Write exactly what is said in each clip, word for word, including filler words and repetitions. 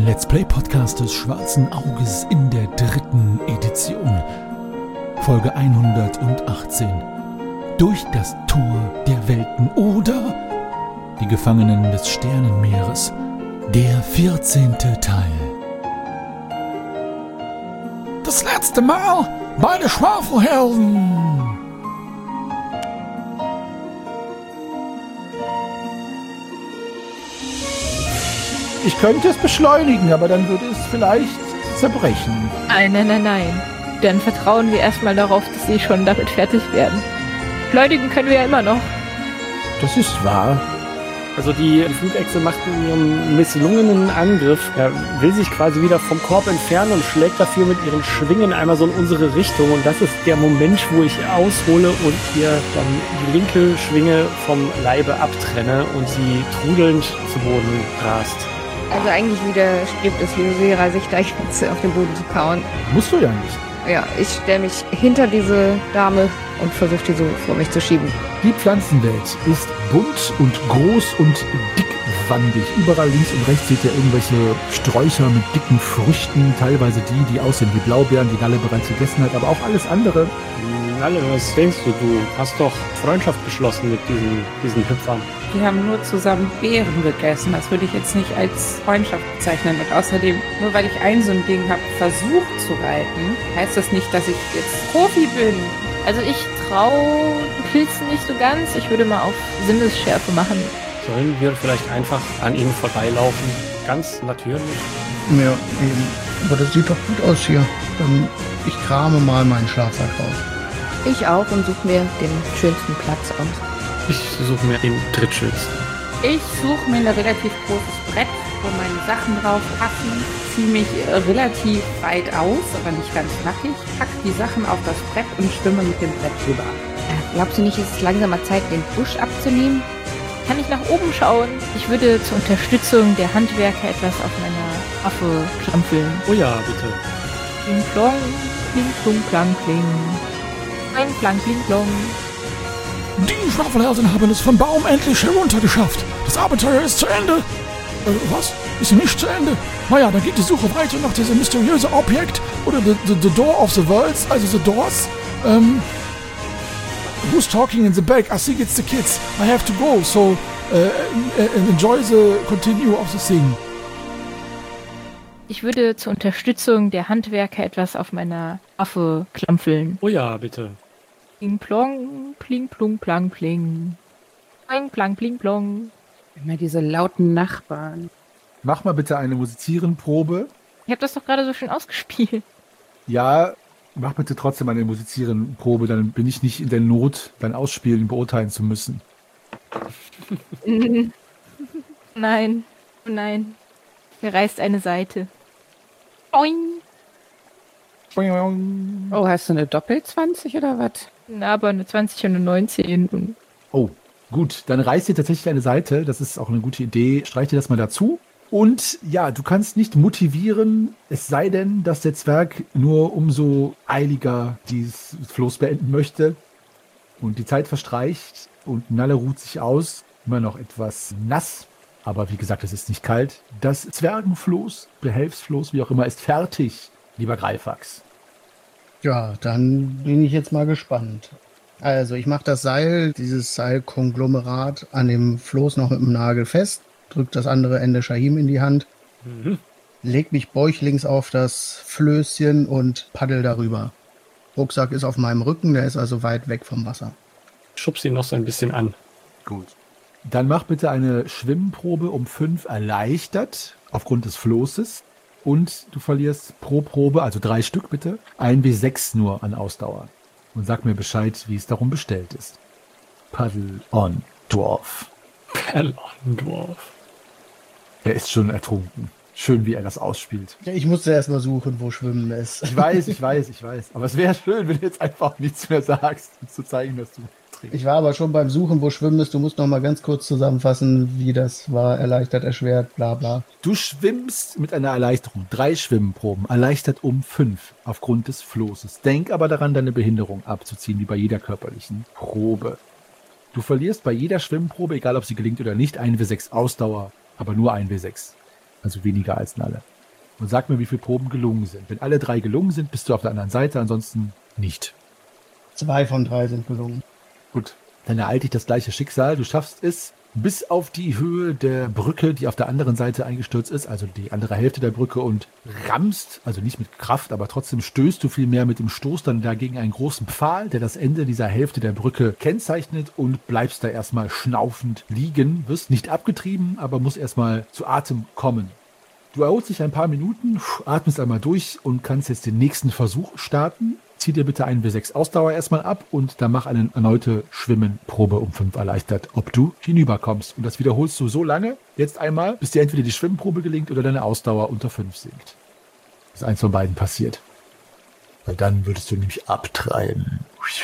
Let's Play Podcast des Schwarzen Auges in der dritten Edition. Folge hundertachtzehn. Durch das Tor der Welten oder die Gefangenen des Sternenmeeres. Der vierzehnte Teil. Das letzte Mal bei den Schwafelhelden. Ich könnte es beschleunigen, aber dann würde es vielleicht zerbrechen. Nein, nein, nein, nein. Dann vertrauen wir erstmal darauf, dass sie schon damit fertig werden. Beschleunigen können wir ja immer noch. Das ist wahr. Also die Flugechse macht in ihrem misslungenen Angriff, er will sich quasi wieder vom Korb entfernen und schlägt dafür mit ihren Schwingen einmal so in unsere Richtung. Und das ist der Moment, wo ich aushole und ihr dann die linke Schwinge vom Leibe abtrenne und sie trudelnd zu Boden rast. Also eigentlich widerstrebt es Lyosera, sich gleich jetzt auf den Boden zu kauen. Musst du ja nicht. Ja, ich stelle mich hinter diese Dame und versuche die so vor mich zu schieben. Die Pflanzenwelt ist bunt und groß und dickwandig. Überall links und rechts seht ihr irgendwelche Sträucher mit dicken Früchten, teilweise die, die aussehen wie Blaubeeren, die Nalle bereits gegessen hat, aber auch alles andere. Nalle, was denkst du? Du hast doch Freundschaft geschlossen mit diesen, diesen Hüpfern. Wir haben nur zusammen Beeren gegessen. Das würde ich jetzt nicht als Freundschaft bezeichnen. Und außerdem, nur weil ich ein so ein Ding habe, versucht zu reiten, heißt das nicht, dass ich jetzt Profi bin. Also ich traue Pilzen nicht so ganz. Ich würde mal auf Sinnesschärfe machen. Sollen wir vielleicht einfach an ihnen vorbeilaufen? Ganz natürlich. Ja, eben. Aber das sieht doch gut aus hier. Ähm, ich krame mal meinen Schlafsack raus. Ich auch und suche mir den schönsten Platz aus. Ich suche mir den drittschönsten. Ich suche mir ein relativ großes Brett, wo meine Sachen drauf passen, ziehe mich äh, relativ weit aus, aber nicht ganz nackig, pack die Sachen auf das Brett und schwimme mit dem Brett rüber. Äh, glaubst du nicht, ist es langsam mal Zeit, den Busch abzunehmen? Kann ich nach oben schauen? Ich würde zur Unterstützung der Handwerker etwas auf meiner Waffe klampfeln. Oh ja, bitte. Kling plong, kling plong, klang kling. Ein klang kling plong. Die Schwafelhelden haben es vom Baum endlich heruntergeschafft. Das Abenteuer ist zu Ende. Äh, was? Ist nicht zu Ende? Naja, dann geht die Suche weiter nach diesem mysteriösen Objekt oder the, the, the Door of the Worlds, also the Doors. Ähm, who's talking in the back? I think it's the kids. I have to go, so uh, enjoy the continue of the thing. Ich würde zur Unterstützung der Handwerker etwas auf meiner Waffe klampfeln. Oh ja, bitte. Pling plong, pling plong, plang pling. Ein plang pling plong. Immer diese lauten Nachbarn. Mach mal bitte eine Musizieren-Probe. Ich habe das doch gerade so schön ausgespielt. Ja, mach bitte trotzdem eine Musizieren-Probe, dann bin ich nicht in der Not, dein Ausspielen beurteilen zu müssen. Nein, nein. Mir reißt eine Seite. Boing. Oh, hast du eine Doppel-zwanzig oder was? Na, aber eine zwanzig und eine neunzehn. Oh, gut. Dann reißt dir tatsächlich eine Seite. Das ist auch eine gute Idee. Streich dir das mal dazu. Und ja, du kannst nicht motivieren, es sei denn, dass der Zwerg nur umso eiliger dieses Floß beenden möchte. Und die Zeit verstreicht und Nalle ruht sich aus. Immer noch etwas nass. Aber wie gesagt, es ist nicht kalt. Das Zwergenfloß, Behelfsfloß, wie auch immer, ist fertig, lieber Greifax. Ja, dann bin ich jetzt mal gespannt. Also ich mache das Seil, dieses Seilkonglomerat an dem Floß noch mit dem Nagel fest, drück das andere Ende Shahim in die Hand, mhm. leg mich bäuchlings auf das Flößchen und paddel darüber. Rucksack ist auf meinem Rücken, der ist also weit weg vom Wasser. Schubst ihn noch so ein bisschen an. Gut. Dann mach bitte eine Schwimmprobe um fünf erleichtert aufgrund des Floßes. Und du verlierst pro Probe, also drei Stück bitte, ein W sechs nur an Ausdauer. Und sag mir Bescheid, wie es darum bestellt ist. Paddle on, Dwarf. Paddle on, Dwarf. Er ist schon ertrunken. Schön, wie er das ausspielt. Ja, ich musste erst mal suchen, wo Schwimmen ist. Ich weiß, ich weiß, ich weiß. Aber es wäre schön, wenn du jetzt einfach nichts mehr sagst, um zu zeigen, dass du trinkst. Ich war aber schon beim Suchen, wo Schwimmen ist. Du musst noch mal ganz kurz zusammenfassen, wie das war. Erleichtert, erschwert, bla bla. Du schwimmst mit einer Erleichterung. Drei Schwimmproben. Erleichtert um fünf aufgrund des Floßes. Denk aber daran, deine Behinderung abzuziehen, wie bei jeder körperlichen Probe. Du verlierst bei jeder Schwimmprobe, egal ob sie gelingt oder nicht, ein W sechs Ausdauer, aber nur ein W sechs. Also weniger als Nalle. und sag mir, wie viele Proben gelungen sind. Wenn alle drei gelungen sind, bist du auf der anderen Seite, ansonsten nicht. Zwei von drei sind gelungen. Gut, dann ereilt dich das gleiche Schicksal. Du schaffst es bis auf die Höhe der Brücke, die auf der anderen Seite eingestürzt ist, also die andere Hälfte der Brücke, und rammst, also nicht mit Kraft, aber trotzdem stößt du vielmehr mit dem Stoß dann dagegen einen großen Pfahl, der das Ende dieser Hälfte der Brücke kennzeichnet, und bleibst da erstmal schnaufend liegen, wirst nicht abgetrieben, aber musst erstmal zu Atem kommen. Du erholst dich ein paar Minuten, atmest einmal durch und kannst jetzt den nächsten Versuch starten. Zieh dir bitte einen W sechs Ausdauer erstmal ab und dann mach eine erneute Schwimmenprobe um fünf erleichtert, ob du hinüberkommst. Und das wiederholst du so lange, jetzt einmal, bis dir entweder die Schwimmprobe gelingt oder deine Ausdauer unter fünf sinkt. Dass eins von beiden passiert. Weil dann würdest du nämlich abtreiben.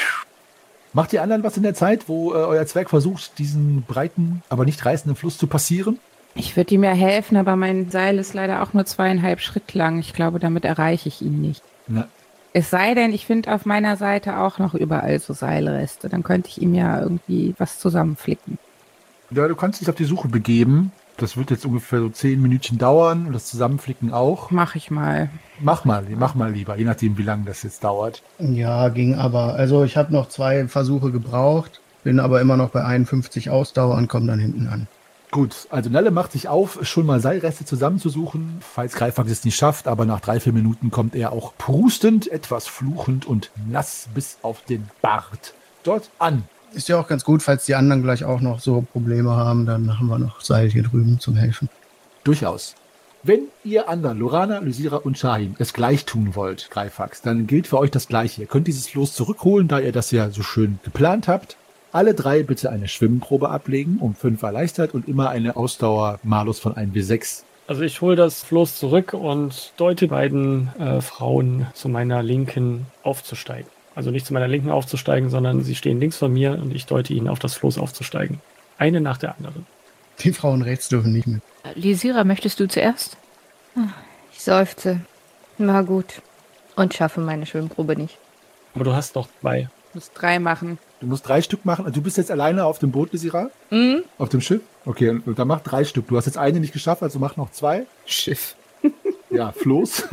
Macht die anderen was in der Zeit, wo äh, euer Zwerg versucht, diesen breiten, aber nicht reißenden Fluss zu passieren? Ich würde ihm ja helfen, aber mein Seil ist leider auch nur zweieinhalb Schritt lang. Ich glaube, damit erreiche ich ihn nicht. Na, Es sei denn, ich finde auf meiner Seite auch noch überall so Seilreste. Dann könnte ich ihm ja irgendwie was zusammenflicken. ja, du kannst dich auf die Suche begeben. Das wird jetzt ungefähr so zehn Minütchen dauern und das Zusammenflicken auch. Mach ich mal. Mach mal, mach mal lieber, je nachdem, wie lange das jetzt dauert. Ja, ging aber. Also ich habe noch zwei Versuche gebraucht, bin aber immer noch bei einundfünfzig Ausdauer und komme dann hinten an. Gut, also Nalle macht sich auf, schon mal Seilreste zusammenzusuchen, falls Greifax es nicht schafft, aber nach drei, vier Minuten kommt er auch prustend, etwas fluchend und nass bis auf den Bart dort an. Ist ja auch ganz gut, falls die anderen gleich auch noch so Probleme haben, dann haben wir noch Seil hier drüben zum Helfen. Durchaus. Wenn ihr anderen, Lorana, Lysira und Shahim, es gleich tun wollt, Greifax, dann gilt für euch das Gleiche. Ihr könnt dieses Floß zurückholen, da ihr das ja so schön geplant habt. Alle drei bitte eine Schwimmprobe ablegen, um fünf erleichtert, und immer eine Ausdauer-Malus von einem W sechs. Also ich hole das Floß zurück und deute beiden äh, Frauen zu meiner Linken aufzusteigen. Also nicht zu meiner Linken aufzusteigen, sondern sie stehen links von mir und ich deute ihnen auf das Floß aufzusteigen. Eine nach der anderen. Die Frauen rechts dürfen nicht mit. Lisira, möchtest du zuerst? Ich seufze. Na gut. Und schaffe meine Schwimmprobe nicht. Aber du hast noch zwei. Ich muss drei machen. Du musst drei Stück machen. Du bist jetzt alleine auf dem Boot, Lysira? Mhm. Auf dem Schiff? Okay, und, und dann mach drei Stück. Du hast jetzt eine nicht geschafft, also mach noch zwei. Schiff. Ja, Floß.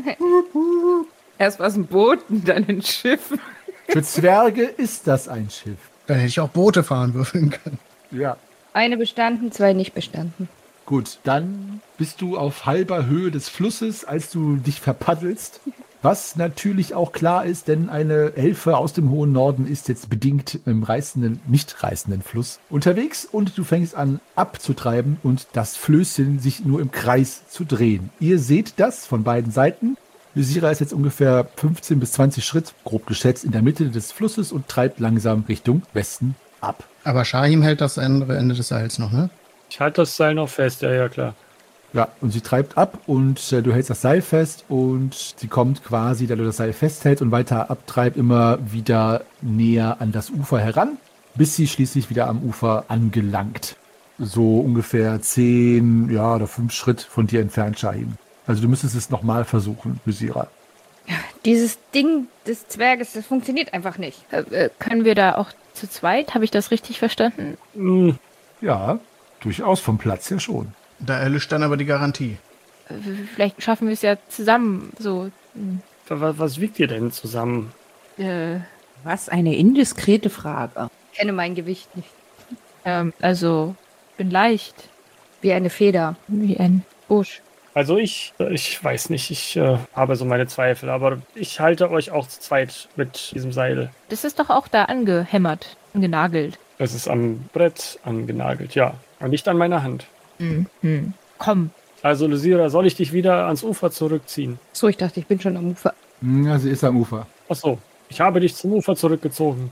Erst was ein Boot und dann ein Schiff. Für Zwerge ist das ein Schiff. Dann hätte ich auch Boote fahren würfeln können. Ja. Eine bestanden, zwei nicht bestanden. Gut, dann bist du auf halber Höhe des Flusses, als du dich verpaddelst. Was natürlich auch klar ist, denn eine Elfe aus dem hohen Norden ist jetzt bedingt im reißenden, nicht reißenden Fluss unterwegs, und du fängst an abzutreiben und das Flößchen sich nur im Kreis zu drehen. Ihr seht das von beiden Seiten. Lysira ist jetzt ungefähr fünfzehn bis zwanzig Schritt, grob geschätzt, in der Mitte des Flusses und treibt langsam Richtung Westen ab. Aber Shahim hält das andere Ende des Seils noch, ne? Ich halte das Seil noch fest, ja, ja, klar. Ja, und sie treibt ab und äh, du hältst das Seil fest und sie kommt quasi, da du das Seil festhältst und weiter abtreibt, immer wieder näher an das Ufer heran, bis sie schließlich wieder am Ufer angelangt. So ungefähr zehn, ja, oder fünf Schritt von dir entfernt, Shahim. Also du müsstest es nochmal versuchen, Lysira. Dieses Ding des Zwerges, das funktioniert einfach nicht. Äh, äh, können wir da auch zu zweit? Habe ich das richtig verstanden? Hm, Ja, durchaus vom Platz her schon. Da erlischt dann aber die Garantie. Äh, Vielleicht schaffen wir es ja zusammen. So. was, was wiegt ihr denn zusammen? Äh, Was eine indiskrete Frage. Ich kenne mein Gewicht nicht. ähm, also, bin leicht. Wie eine Feder. Wie ein Busch. Also ich, ich weiß nicht, ich äh, habe so meine Zweifel, aber ich halte euch auch zu zweit mit diesem Seil. Das ist doch auch da angehämmert, genagelt. Es ist am Brett angenagelt, ja. Und nicht an meiner Hand. Mhm. Komm. Also Lysira, soll ich dich wieder ans Ufer zurückziehen? So, ich dachte, ich bin schon am Ufer. Ja, sie ist am Ufer. Ach so, ich habe dich zum Ufer zurückgezogen.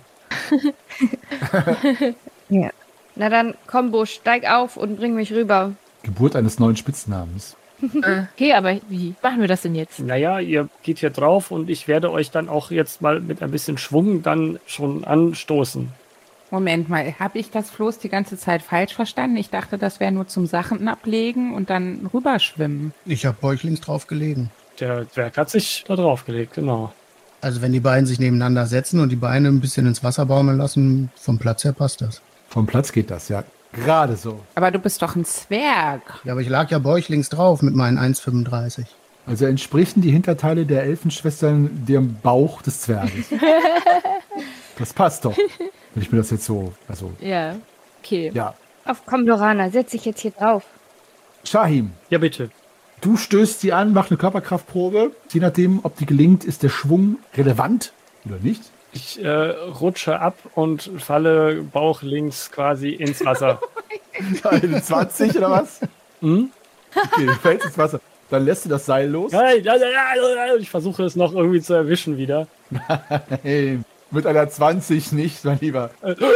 Ja. Na dann, komm, Busch, steig auf und bring mich rüber. Geburt eines neuen Spitznamens. Äh, okay, aber wie machen wir das denn jetzt? Naja, ihr geht hier drauf und ich werde euch dann auch jetzt mal mit ein bisschen Schwung dann schon anstoßen. Moment mal, habe ich das Floß die ganze Zeit falsch verstanden? Ich dachte, das wäre nur zum Sachen ablegen und dann rüberschwimmen. Ich habe bäuchlings drauf gelegen. Der Zwerg hat sich da drauf gelegt, genau. Also wenn die beiden sich nebeneinander setzen und die Beine ein bisschen ins Wasser baumeln lassen, vom Platz her passt das. Vom Platz geht das, ja. Gerade so. Aber du bist doch ein Zwerg. Ja, aber ich lag ja bäuchlings drauf mit meinen eins Komma fünfunddreißig. Also entsprechen die Hinterteile der Elfenschwestern dem Bauch des Zwerges. Das passt doch. Wenn ich mir das jetzt so, also, Ja, okay. ja. Auf, komm, Lorana, setz dich jetzt hier drauf. Shahim, Ja, bitte. du stößt sie an, mach eine Körperkraftprobe. Je nachdem, ob die gelingt, ist der Schwung relevant oder nicht. Ich äh, rutsche ab und falle bauchlinks quasi ins Wasser. Eine zwanzig oder was? Hm? Okay, du fällst ins Wasser. Dann lässt du das Seil los. Ja, ja, ja, ja, ich versuche es noch irgendwie zu erwischen wieder. Hey, mit einer zwanzig nicht, mein Lieber.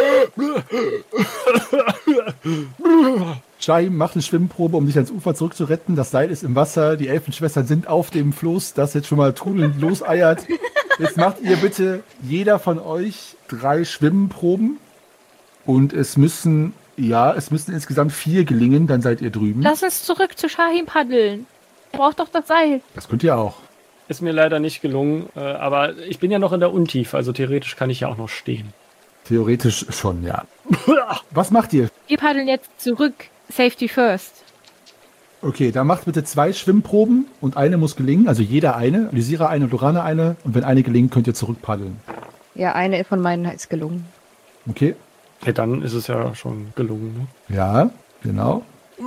Shahim macht eine Schwimmprobe, um dich ans Ufer zurückzuretten. Das Seil ist im Wasser, die Elfenschwestern sind auf dem Fluss, das jetzt schon mal trudelnd loseiert. Jetzt macht ihr bitte jeder von euch drei Schwimmproben. Und es müssen, ja, es müssen insgesamt vier gelingen, dann seid ihr drüben. Lass uns zurück zu Shahim paddeln. Braucht doch das Seil. Das könnt ihr auch. Ist mir leider nicht gelungen, äh, aber ich bin ja noch in der Untiefe, also theoretisch kann ich ja auch noch stehen. Theoretisch schon, ja. Was macht ihr? Wir paddeln jetzt zurück. Safety first. Okay, dann macht bitte zwei Schwimmproben und eine muss gelingen, also jeder eine. Lysira eine und Lorana eine. Und wenn eine gelingt, könnt ihr zurückpaddeln. Ja, eine von meinen ist gelungen. Okay? Ja, dann ist es ja schon gelungen. Ne? Ja, genau.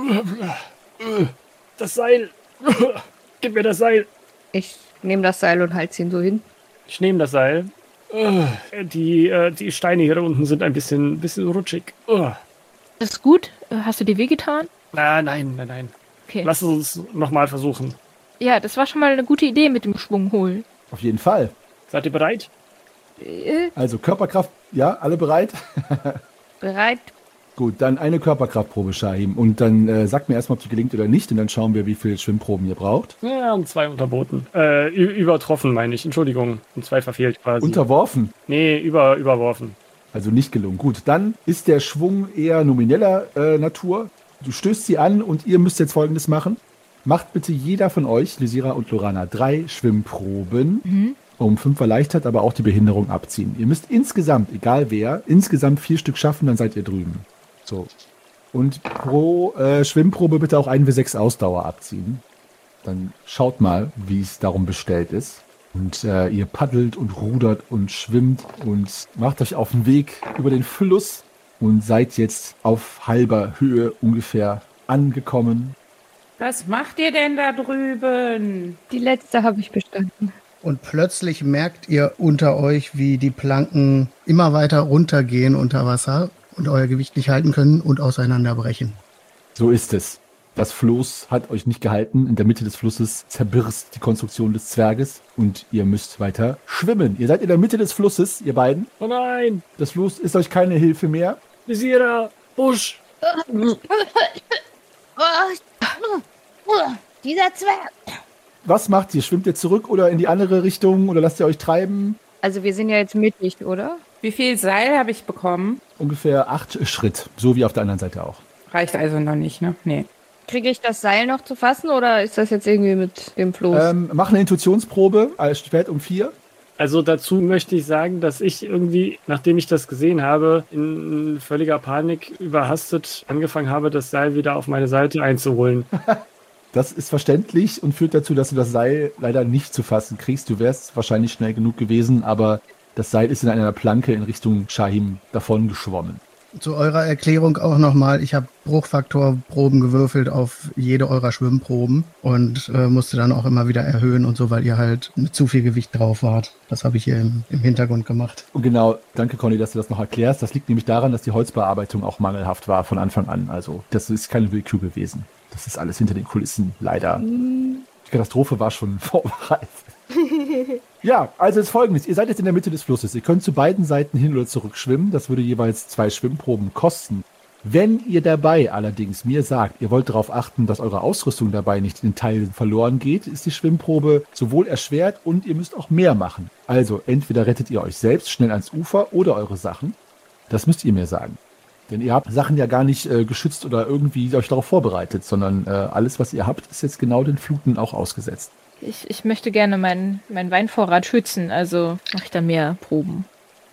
Das Seil! Gib mir das Seil! Ich nehme das Seil und halte ihn so hin. Ich nehme das Seil. Die, äh, die Steine hier unten sind ein bisschen, bisschen rutschig. Das ist gut. Hast du dir wehgetan? Na, nein, nein, nein. Okay. Lass uns nochmal versuchen. Ja, das war schon mal eine gute Idee mit dem Schwung holen. Auf jeden Fall. Seid ihr bereit? Äh, Also Körperkraft, ja, alle bereit? Bereit? Gut, dann eine Körperkraftprobe, Shahim. Und dann äh, sagt mir erstmal, ob die gelingt oder nicht. Und dann schauen wir, wie viele Schwimmproben ihr braucht. Ja, und zwei unterboten. Äh, ü- übertroffen, meine ich. Entschuldigung. Und zwei verfehlt quasi. Unterworfen, nee, über, überworfen. also nicht gelungen. Gut, dann ist der Schwung eher nomineller äh, Natur. Du stößt sie an und ihr müsst jetzt Folgendes machen. Macht bitte jeder von euch, Lysira und Lorana, drei Schwimmproben. Mhm. Um fünf erleichtert, aber auch die Behinderung abziehen. Ihr müsst insgesamt, egal wer, insgesamt vier Stück schaffen, dann seid ihr drüben. So. Und pro äh, Schwimmprobe bitte auch ein W sechs Ausdauer abziehen. Dann schaut mal, wie es darum bestellt ist. Und äh, ihr paddelt und rudert und schwimmt und macht euch auf den Weg über den Fluss und seid jetzt auf halber Höhe ungefähr angekommen. Was macht ihr denn da drüben? Die letzte habe ich bestanden. Und plötzlich merkt ihr unter euch, wie die Planken immer weiter runtergehen unter Wasser und euer Gewicht nicht halten können und auseinanderbrechen. So ist es. Das Floß hat euch nicht gehalten. In der Mitte des Flusses zerbirst die Konstruktion des Zwerges und ihr müsst weiter schwimmen. Ihr seid in der Mitte des Flusses, ihr beiden. Oh nein! Das Floß ist euch keine Hilfe mehr. Visierer! Busch! Dieser Zwerg! Was macht ihr? Schwimmt ihr zurück oder in die andere Richtung oder lasst ihr euch treiben? Also wir sind ja jetzt mittig, oder? Wie viel Seil habe ich bekommen? Ungefähr acht Schritt, so wie auf der anderen Seite auch. Reicht also noch nicht, ne? Nee. Kriege ich das Seil noch zu fassen oder ist das jetzt irgendwie mit dem Floß? Ähm, mach eine Intuitionsprobe, als spät um vier. Also dazu möchte ich sagen, dass ich irgendwie, nachdem ich das gesehen habe, in völliger Panik überhastet angefangen habe, das Seil wieder auf meine Seite einzuholen. Das ist verständlich und führt dazu, dass du das Seil leider nicht zu fassen kriegst. Du wärst wahrscheinlich schnell genug gewesen, aber das Seil ist in einer Planke in Richtung Shahim davon geschwommen. Zu eurer Erklärung auch nochmal, ich habe Bruchfaktorproben gewürfelt auf jede eurer Schwimmproben und äh, musste dann auch immer wieder erhöhen und so, weil ihr halt mit zu viel Gewicht drauf wart. Das habe ich hier im, im Hintergrund gemacht. Und genau, danke Conny, dass du das noch erklärst. Das liegt nämlich daran, dass die Holzbearbeitung auch mangelhaft war von Anfang an. Also das ist keine Willkür gewesen. Das ist alles hinter den Kulissen, leider. Die Katastrophe war schon vorbereitet. Ja, also ist Folgendes. Ihr seid jetzt in der Mitte des Flusses. Ihr könnt zu beiden Seiten hin oder zurück schwimmen. Das würde jeweils zwei Schwimmproben kosten. Wenn ihr dabei allerdings mir sagt, ihr wollt darauf achten, dass eure Ausrüstung dabei nicht in Teilen verloren geht, ist die Schwimmprobe sowohl erschwert und ihr müsst auch mehr machen. Also entweder rettet ihr euch selbst schnell ans Ufer oder eure Sachen. Das müsst ihr mir sagen. Denn ihr habt Sachen ja gar nicht äh, geschützt oder irgendwie euch darauf vorbereitet, sondern äh, alles, was ihr habt, ist jetzt genau den Fluten auch ausgesetzt. Ich, ich möchte gerne meinen meinen Weinvorrat schützen, also mache ich da mehr Proben.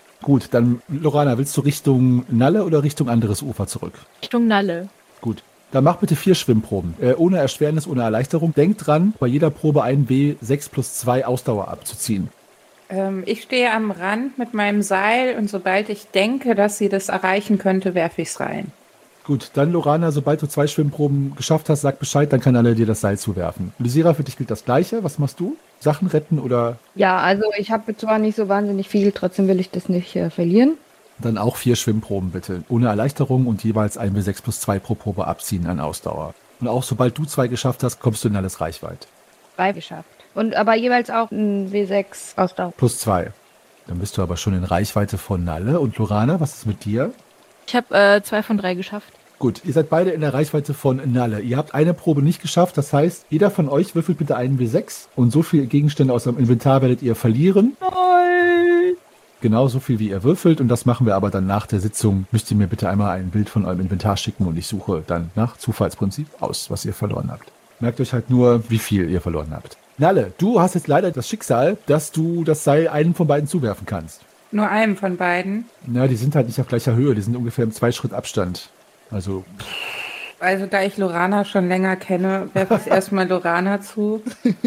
Gut, dann Lorana, willst du Richtung Nalle oder Richtung anderes Ufer zurück? Richtung Nalle. Gut, Dann mach bitte vier Schwimmproben. Äh, ohne Erschwernis, ohne Erleichterung. Denkt dran, bei jeder Probe ein W sechs plus zwei Ausdauer abzuziehen. Ähm, ich stehe am Rand mit meinem Seil und sobald ich denke, dass sie das erreichen könnte, werfe ich es rein. Gut, dann Lorana, sobald du zwei Schwimmproben geschafft hast, sag Bescheid, dann kann alle dir das Seil zuwerfen. Lysira, für dich gilt das Gleiche. Was machst du? Sachen retten oder? Ja, also ich habe zwar nicht so wahnsinnig viel, trotzdem will ich das nicht äh, verlieren. Dann auch vier Schwimmproben bitte. Ohne Erleichterung und jeweils ein W sechs plus zwei pro Probe abziehen an Ausdauer. Und auch sobald du zwei geschafft hast, kommst du in alles Reichweite. Drei geschafft. Und aber jeweils auch ein W sechs Ausdauer. Plus zwei. Dann bist du aber schon in Reichweite von Nalle. Und Lorana, was ist mit dir? Ich habe äh, zwei von drei geschafft. Gut, ihr seid beide in der Reichweite von Nalle. Ihr habt eine Probe nicht geschafft, das heißt, jeder von euch würfelt bitte einen W sechs und so viele Gegenstände aus eurem Inventar werdet ihr verlieren. Nein! Genau so viel, wie ihr würfelt und das machen wir aber dann nach der Sitzung. Müsst ihr mir bitte einmal ein Bild von eurem Inventar schicken und ich suche dann nach Zufallsprinzip aus, was ihr verloren habt. Merkt euch halt nur, wie viel ihr verloren habt. Nalle, du hast jetzt leider das Schicksal, dass du das Seil einem von beiden zuwerfen kannst. Nur einem von beiden? Na, die sind halt nicht auf gleicher Höhe, die sind ungefähr im Zwei-Schritt Abstand. Also... Also da ich Lorana schon länger kenne, werfe ich erstmal Lorana zu.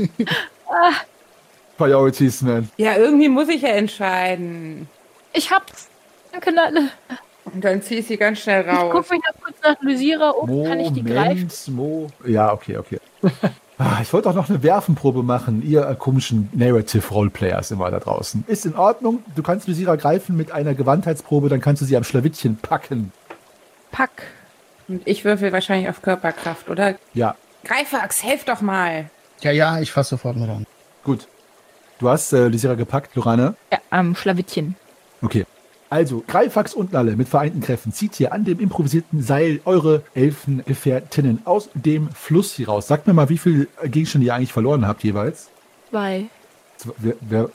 Ah, Priorities, man. Ja, irgendwie muss ich ja entscheiden. ich hab's. Danke, Nalle. Und dann ziehe ich sie ganz schnell Ich raus. guck mich noch kurz nach Lysira um. Moment, Kann ich die greifen? Mo. Ja, okay, okay. Ah, ich wollte auch noch eine Werfenprobe machen, ihr äh, komischen Narrative-Roleplayers immer da draußen. Ist in Ordnung, du kannst Lysira greifen mit einer Gewandheitsprobe, dann kannst du sie am Schlawittchen packen. Pack. Und ich würfel wahrscheinlich auf Körperkraft, oder? Ja, Greifax, helf doch mal. Ja, ja, ich fasse sofort mit an. gut. Du hast äh, Lysira gepackt, Lorana. Ja, am Schlawittchen. Okay. Also, Greifax und Nalle mit vereinten Kräften zieht hier an dem improvisierten Seil eure Elfengefährtinnen aus dem Fluss hier raus. Sagt mir mal, wie viel Gegenstände ihr eigentlich verloren habt jeweils. Zwei. Zwei. Wer, wer,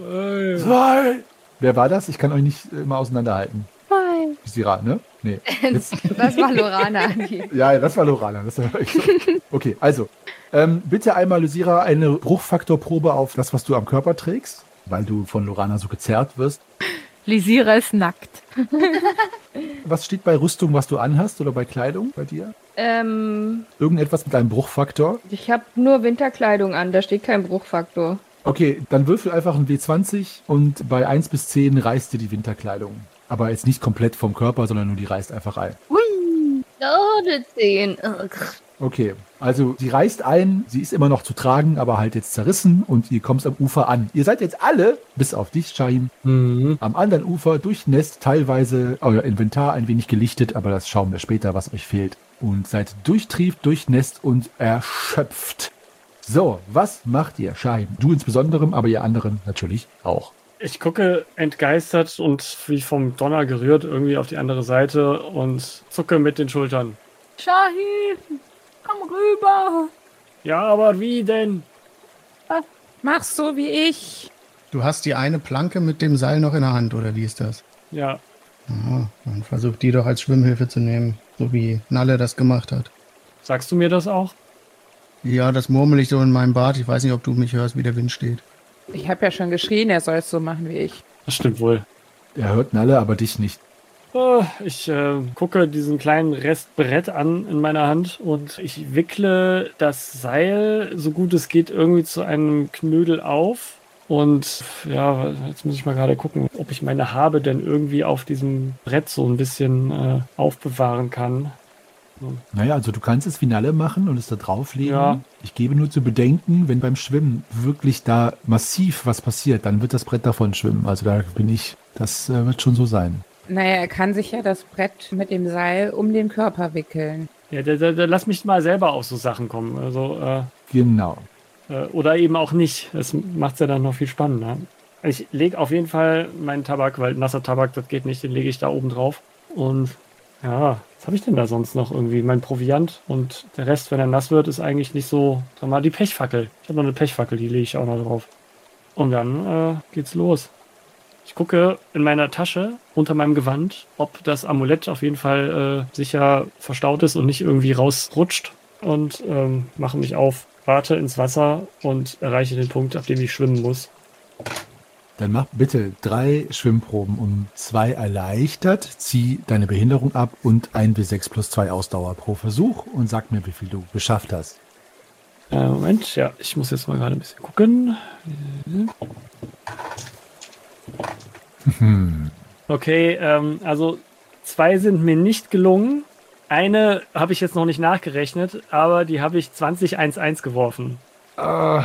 Zwei. Wer war das? Ich kann euch nicht immer auseinanderhalten. Zwei. Lysira, ne? Nee. Jetzt, Das war Lorana. Die ja, das war Lorana. Das war echt so. Okay, also, ähm, bitte einmal, Lysira, eine Bruchfaktorprobe auf das, was du am Körper trägst, weil du von Lorana so gezerrt wirst. Lysira ist nackt. Was steht bei Rüstung, was du anhast oder bei Kleidung bei dir? ähm, Irgendetwas mit einem Bruchfaktor? ich habe nur Winterkleidung an, da steht kein Bruchfaktor. Okay, dann würfel einfach ein W zwanzig und bei eins bis zehn reißt dir die Winterkleidung. Aber jetzt nicht komplett vom Körper, sondern nur die reißt einfach ein. Hui! Oh, eine zehn. Okay, also sie reißt ein, sie ist immer noch zu tragen, aber halt jetzt zerrissen und ihr kommt am Ufer an. Ihr seid jetzt alle, bis auf dich, Shahim, Mhm. am anderen Ufer durchnässt, teilweise euer Inventar ein wenig gelichtet, aber das schauen wir später, was euch fehlt. Und seid durchtrieft, durchnässt und erschöpft. So, was macht ihr, Shahim? Du insbesondere, aber ihr anderen natürlich auch. Ich gucke entgeistert und wie vom Donner gerührt irgendwie auf die andere Seite und zucke mit den Schultern. Shahim, komm rüber. Ja, aber wie denn? Mach's so wie ich. Du hast die eine Planke mit dem Seil noch in der Hand, oder wie ist das? Ja, Aha, dann versuch die doch als Schwimmhilfe zu nehmen, so wie Nalle das gemacht hat. sagst du mir das auch? Ja, das murmel ich so in meinem Bart. Ich weiß nicht, ob du mich hörst, wie der Wind steht. Ich habe ja schon geschrien, er soll es so machen wie ich. Das stimmt wohl. Er hört Nalle, aber dich nicht. Oh, ich äh, gucke diesen kleinen Rest Brett an in meiner Hand und ich wickle das Seil, so gut es geht, irgendwie zu einem Knödel auf. Und ja, jetzt muss ich mal gerade gucken, ob ich meine Habe denn irgendwie auf diesem Brett so ein bisschen äh, aufbewahren kann. Naja, also du kannst es wie Nalle machen und es da drauflegen. Ja. Ich gebe nur zu bedenken, wenn beim Schwimmen wirklich da massiv was passiert, dann wird das Brett davon schwimmen. Also da bin ich, das äh, wird schon so sein. Naja, er kann sich ja das Brett mit dem Seil um den Körper wickeln. Ja, da, da, da lass mich mal selber auf so Sachen kommen. Also, äh, Genau. äh, oder eben auch nicht. Das macht es ja dann noch viel spannender. Ich lege auf jeden Fall meinen Tabak, weil nasser Tabak, das geht nicht, den lege ich da oben drauf. Und ja, was habe ich denn da sonst noch irgendwie? Mein Proviant und der Rest, wenn er nass wird, ist eigentlich nicht so. Sag mal, die Pechfackel. Ich habe noch eine Pechfackel, die lege ich auch noch drauf. Und dann äh, geht's los. Ich gucke in meiner Tasche unter meinem Gewand, ob das Amulett auf jeden Fall äh, sicher verstaut ist und nicht irgendwie rausrutscht. Und ähm, mache mich auf, warte ins Wasser und erreiche den Punkt, ab dem ich schwimmen muss. Dann mach bitte drei Schwimmproben um zwei erleichtert, zieh deine Behinderung ab und ein W sechs plus zwei Ausdauer pro Versuch und sag mir, wie viel du geschafft hast. Äh, Moment, ja, ich muss jetzt mal gerade ein bisschen gucken. Hm. Okay, ähm, also zwei sind mir nicht gelungen. Eine habe ich jetzt noch nicht nachgerechnet, aber die habe ich zwanzig eins eins geworfen. Ah.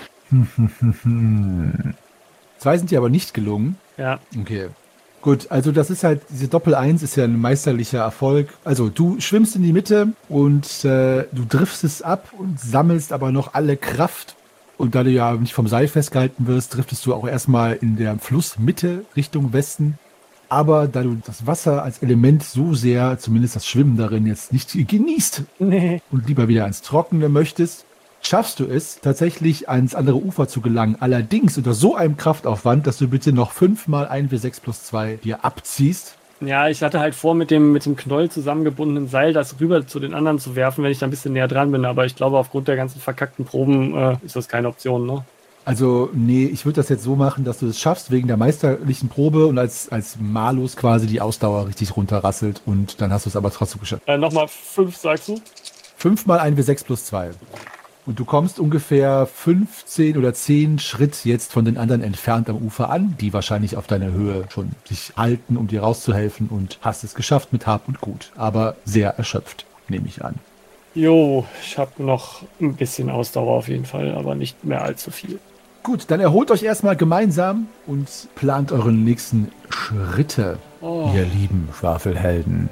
Zwei sind dir aber nicht gelungen. Ja. Okay. Gut, also das ist halt, diese Doppel-Eins ist ja ein meisterlicher Erfolg. Also du schwimmst in die Mitte und äh, du driftest ab und sammelst aber noch alle Kraft. Und da du ja nicht vom Seil festgehalten wirst, driftest du auch erstmal in der Flussmitte Richtung Westen. Aber da du das Wasser als Element so sehr, zumindest das Schwimmen darin, jetzt nicht genießt Nee. und lieber wieder ans Trockene möchtest, schaffst du es, tatsächlich ans andere Ufer zu gelangen. Allerdings unter so einem Kraftaufwand, dass du bitte noch fünfmal ein W sechs plus zwei dir abziehst. Ja, ich hatte halt vor, mit dem, mit dem Knoll zusammengebundenen Seil das rüber zu den anderen zu werfen, wenn ich da ein bisschen näher dran bin. Aber ich glaube, aufgrund der ganzen verkackten Proben äh, ist das keine Option, ne? Also, nee, ich würde das jetzt so machen, dass du es schaffst, wegen der meisterlichen Probe und als, als Malus quasi die Ausdauer richtig runterrasselt und dann hast du es aber trotzdem geschafft. Äh, nochmal fünf, sagst du? Fünfmal ein W sechs plus zwei. Und du kommst ungefähr fünfzehn oder zehn Schritt jetzt von den anderen entfernt am Ufer an, die wahrscheinlich auf deiner Höhe schon sich halten, um dir rauszuhelfen und hast es geschafft mit Hab und Gut, aber sehr erschöpft, nehme ich an. Jo, ich habe noch ein bisschen Ausdauer auf jeden Fall, aber nicht mehr allzu viel. Gut, dann erholt euch erstmal gemeinsam und plant eure nächsten Schritte, Oh. ihr lieben Schwafelhelden.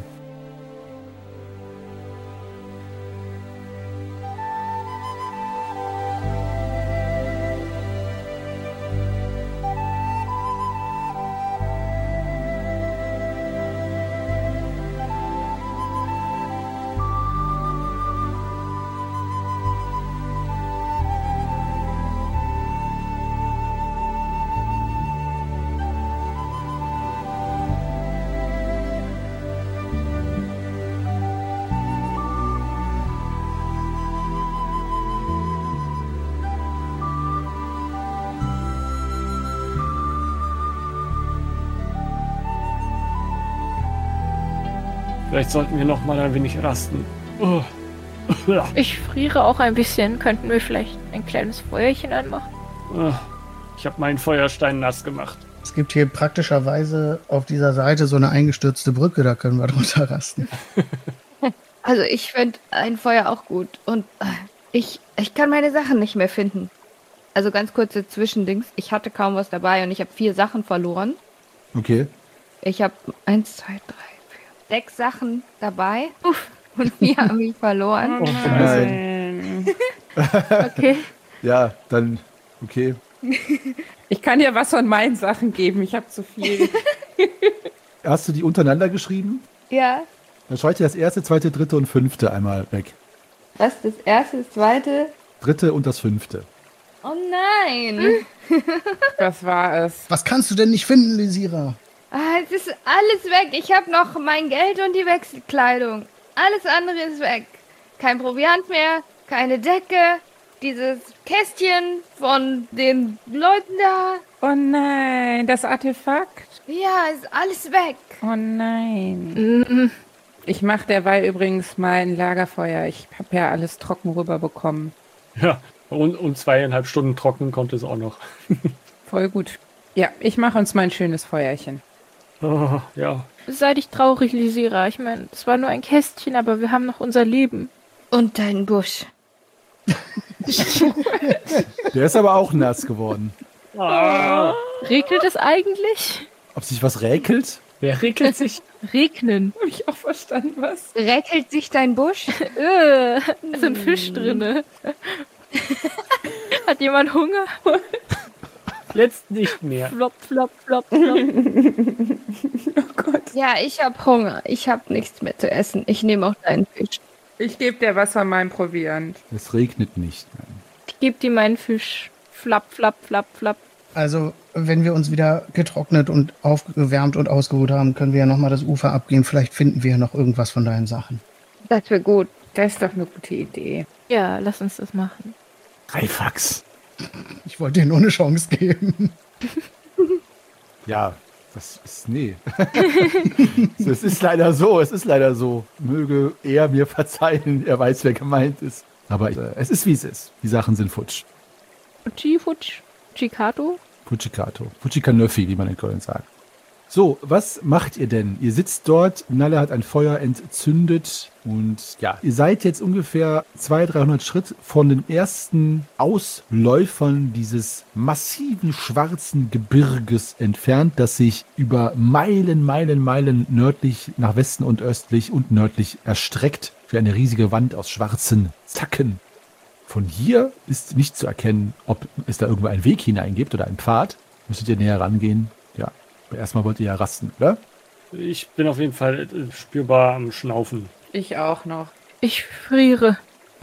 Vielleicht sollten wir noch mal ein wenig rasten. Oh. Ich friere auch ein bisschen. Könnten wir vielleicht ein kleines Feuerchen anmachen? Ich habe meinen Feuerstein nass gemacht. Es gibt hier praktischerweise auf dieser Seite so eine eingestürzte Brücke, da können wir drunter rasten. Also ich finde ein Feuer auch gut. Und äh, ich, ich kann meine Sachen nicht mehr finden. Also ganz kurze Zwischendings. Ich hatte kaum was dabei und ich habe vier Sachen verloren. Okay. Ich habe eins, zwei, drei, vier, sechs Sachen dabei. Uff, und vier habe ich verloren. Oh, Nein. Okay. Ja, dann, okay. Ich kann dir was von meinen Sachen geben. Ich habe zu viel. Hast du die untereinander geschrieben? Ja. Dann schreib dir das erste, zweite, dritte und fünfte einmal weg. Was? Das erste, das zweite? Dritte und das fünfte. Oh nein. Das war es. Was kannst du denn nicht finden, Lysira? Ah, es ist alles weg. Ich habe noch mein Geld und die Wechselkleidung. Alles andere ist weg. Kein Proviant mehr, keine Decke, dieses Kästchen von den Leuten da. Oh nein, das Artefakt. Ja, ist alles weg. Oh nein. Ich mache derweil übrigens mal ein Lagerfeuer. Ich habe ja alles trocken rüberbekommen. Ja, und, und zweieinhalb Stunden trocknen konnte es auch noch. Voll gut. Ja, ich mache uns mal ein schönes Feuerchen. Oh, ja. Sei dich traurig, Lysira. Ich meine, es war nur ein Kästchen, aber wir haben noch unser Leben. Und dein Busch. Der ist aber auch nass geworden. Ah, Regnet es eigentlich? Ob sich was räkelt? wer regelt sich? Regnen. Habe ich auch verstanden, was? Räkelt sich dein Busch? Äh, da ist ein Fisch drinne. Hat jemand Hunger? Jetzt nicht mehr. Flop, flop, flop, flop. Oh Gott. Ja, ich hab Hunger. Ich hab nichts mehr zu essen. Ich nehme auch deinen Fisch. Ich gebe dir was von meinem Proviant. Es regnet nicht. Ich gebe dir meinen Fisch. Flapp, flapp, flapp, flapp. Also, wenn wir uns wieder getrocknet und aufgewärmt und ausgeruht haben, können wir ja nochmal das Ufer abgehen. Vielleicht finden wir ja noch irgendwas von deinen Sachen. Das wäre gut. Das ist doch eine gute Idee. Ja, lass uns das machen. Reifax. Ich wollte dir nur eine Chance geben. Ja, das ist, nee. Es ist leider so, es ist leider so. Möge er mir verzeihen, er weiß, wer gemeint ist. Aber äh, es ist, wie es ist. Die Sachen sind futsch. Fuji, Futsch, Chikato? Fujikato. Fujikanöffi, wie man in Köln sagt. So, was macht ihr denn? Ihr sitzt dort, Nalle hat ein Feuer entzündet und ja, ihr seid jetzt ungefähr zweihundert, dreihundert Schritt von den ersten Ausläufern dieses massiven schwarzen Gebirges entfernt, das sich über Meilen, Meilen, Meilen nördlich nach Westen und östlich und nördlich erstreckt für eine riesige Wand aus schwarzen Zacken. Von hier ist nicht zu erkennen, ob es da irgendwo einen Weg hinein gibt oder einen Pfad. Müsstet ihr näher rangehen. Ja. Aber erstmal wollt ihr ja rasten, oder? Ich bin auf jeden Fall spürbar am Schnaufen. Ich auch noch. Ich friere.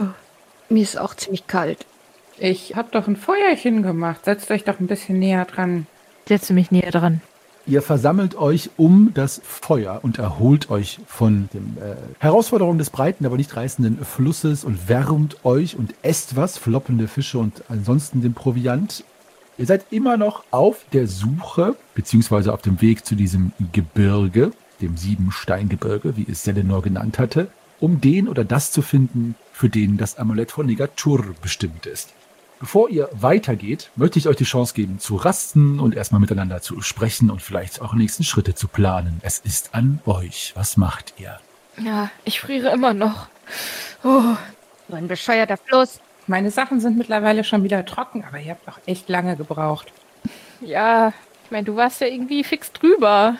Mir ist auch ziemlich kalt. Ich hab doch ein Feuerchen gemacht. Setzt euch doch ein bisschen näher dran. Setze mich näher dran. Ihr versammelt euch um das Feuer und erholt euch von den äh, Herausforderungen des breiten, aber nicht reißenden Flusses und wärmt euch und esst was, floppende Fische und ansonsten den Proviant. Ihr seid immer noch auf der Suche, beziehungsweise auf dem Weg zu diesem Gebirge, dem Siebensteingebirge, wie es Selenor genannt hatte, um den oder das zu finden, für den das Amulett von Negatur bestimmt ist. Bevor ihr weitergeht, möchte ich euch die Chance geben, zu rasten und erstmal miteinander zu sprechen und vielleicht auch nächsten Schritte zu planen. Es ist an euch. Was macht ihr? Ja, ich friere immer noch. Oh. So ein bescheuerter Fluss. Meine Sachen sind mittlerweile schon wieder trocken, aber ihr habt auch echt lange gebraucht. Ja, ich meine, du warst ja irgendwie fix drüber.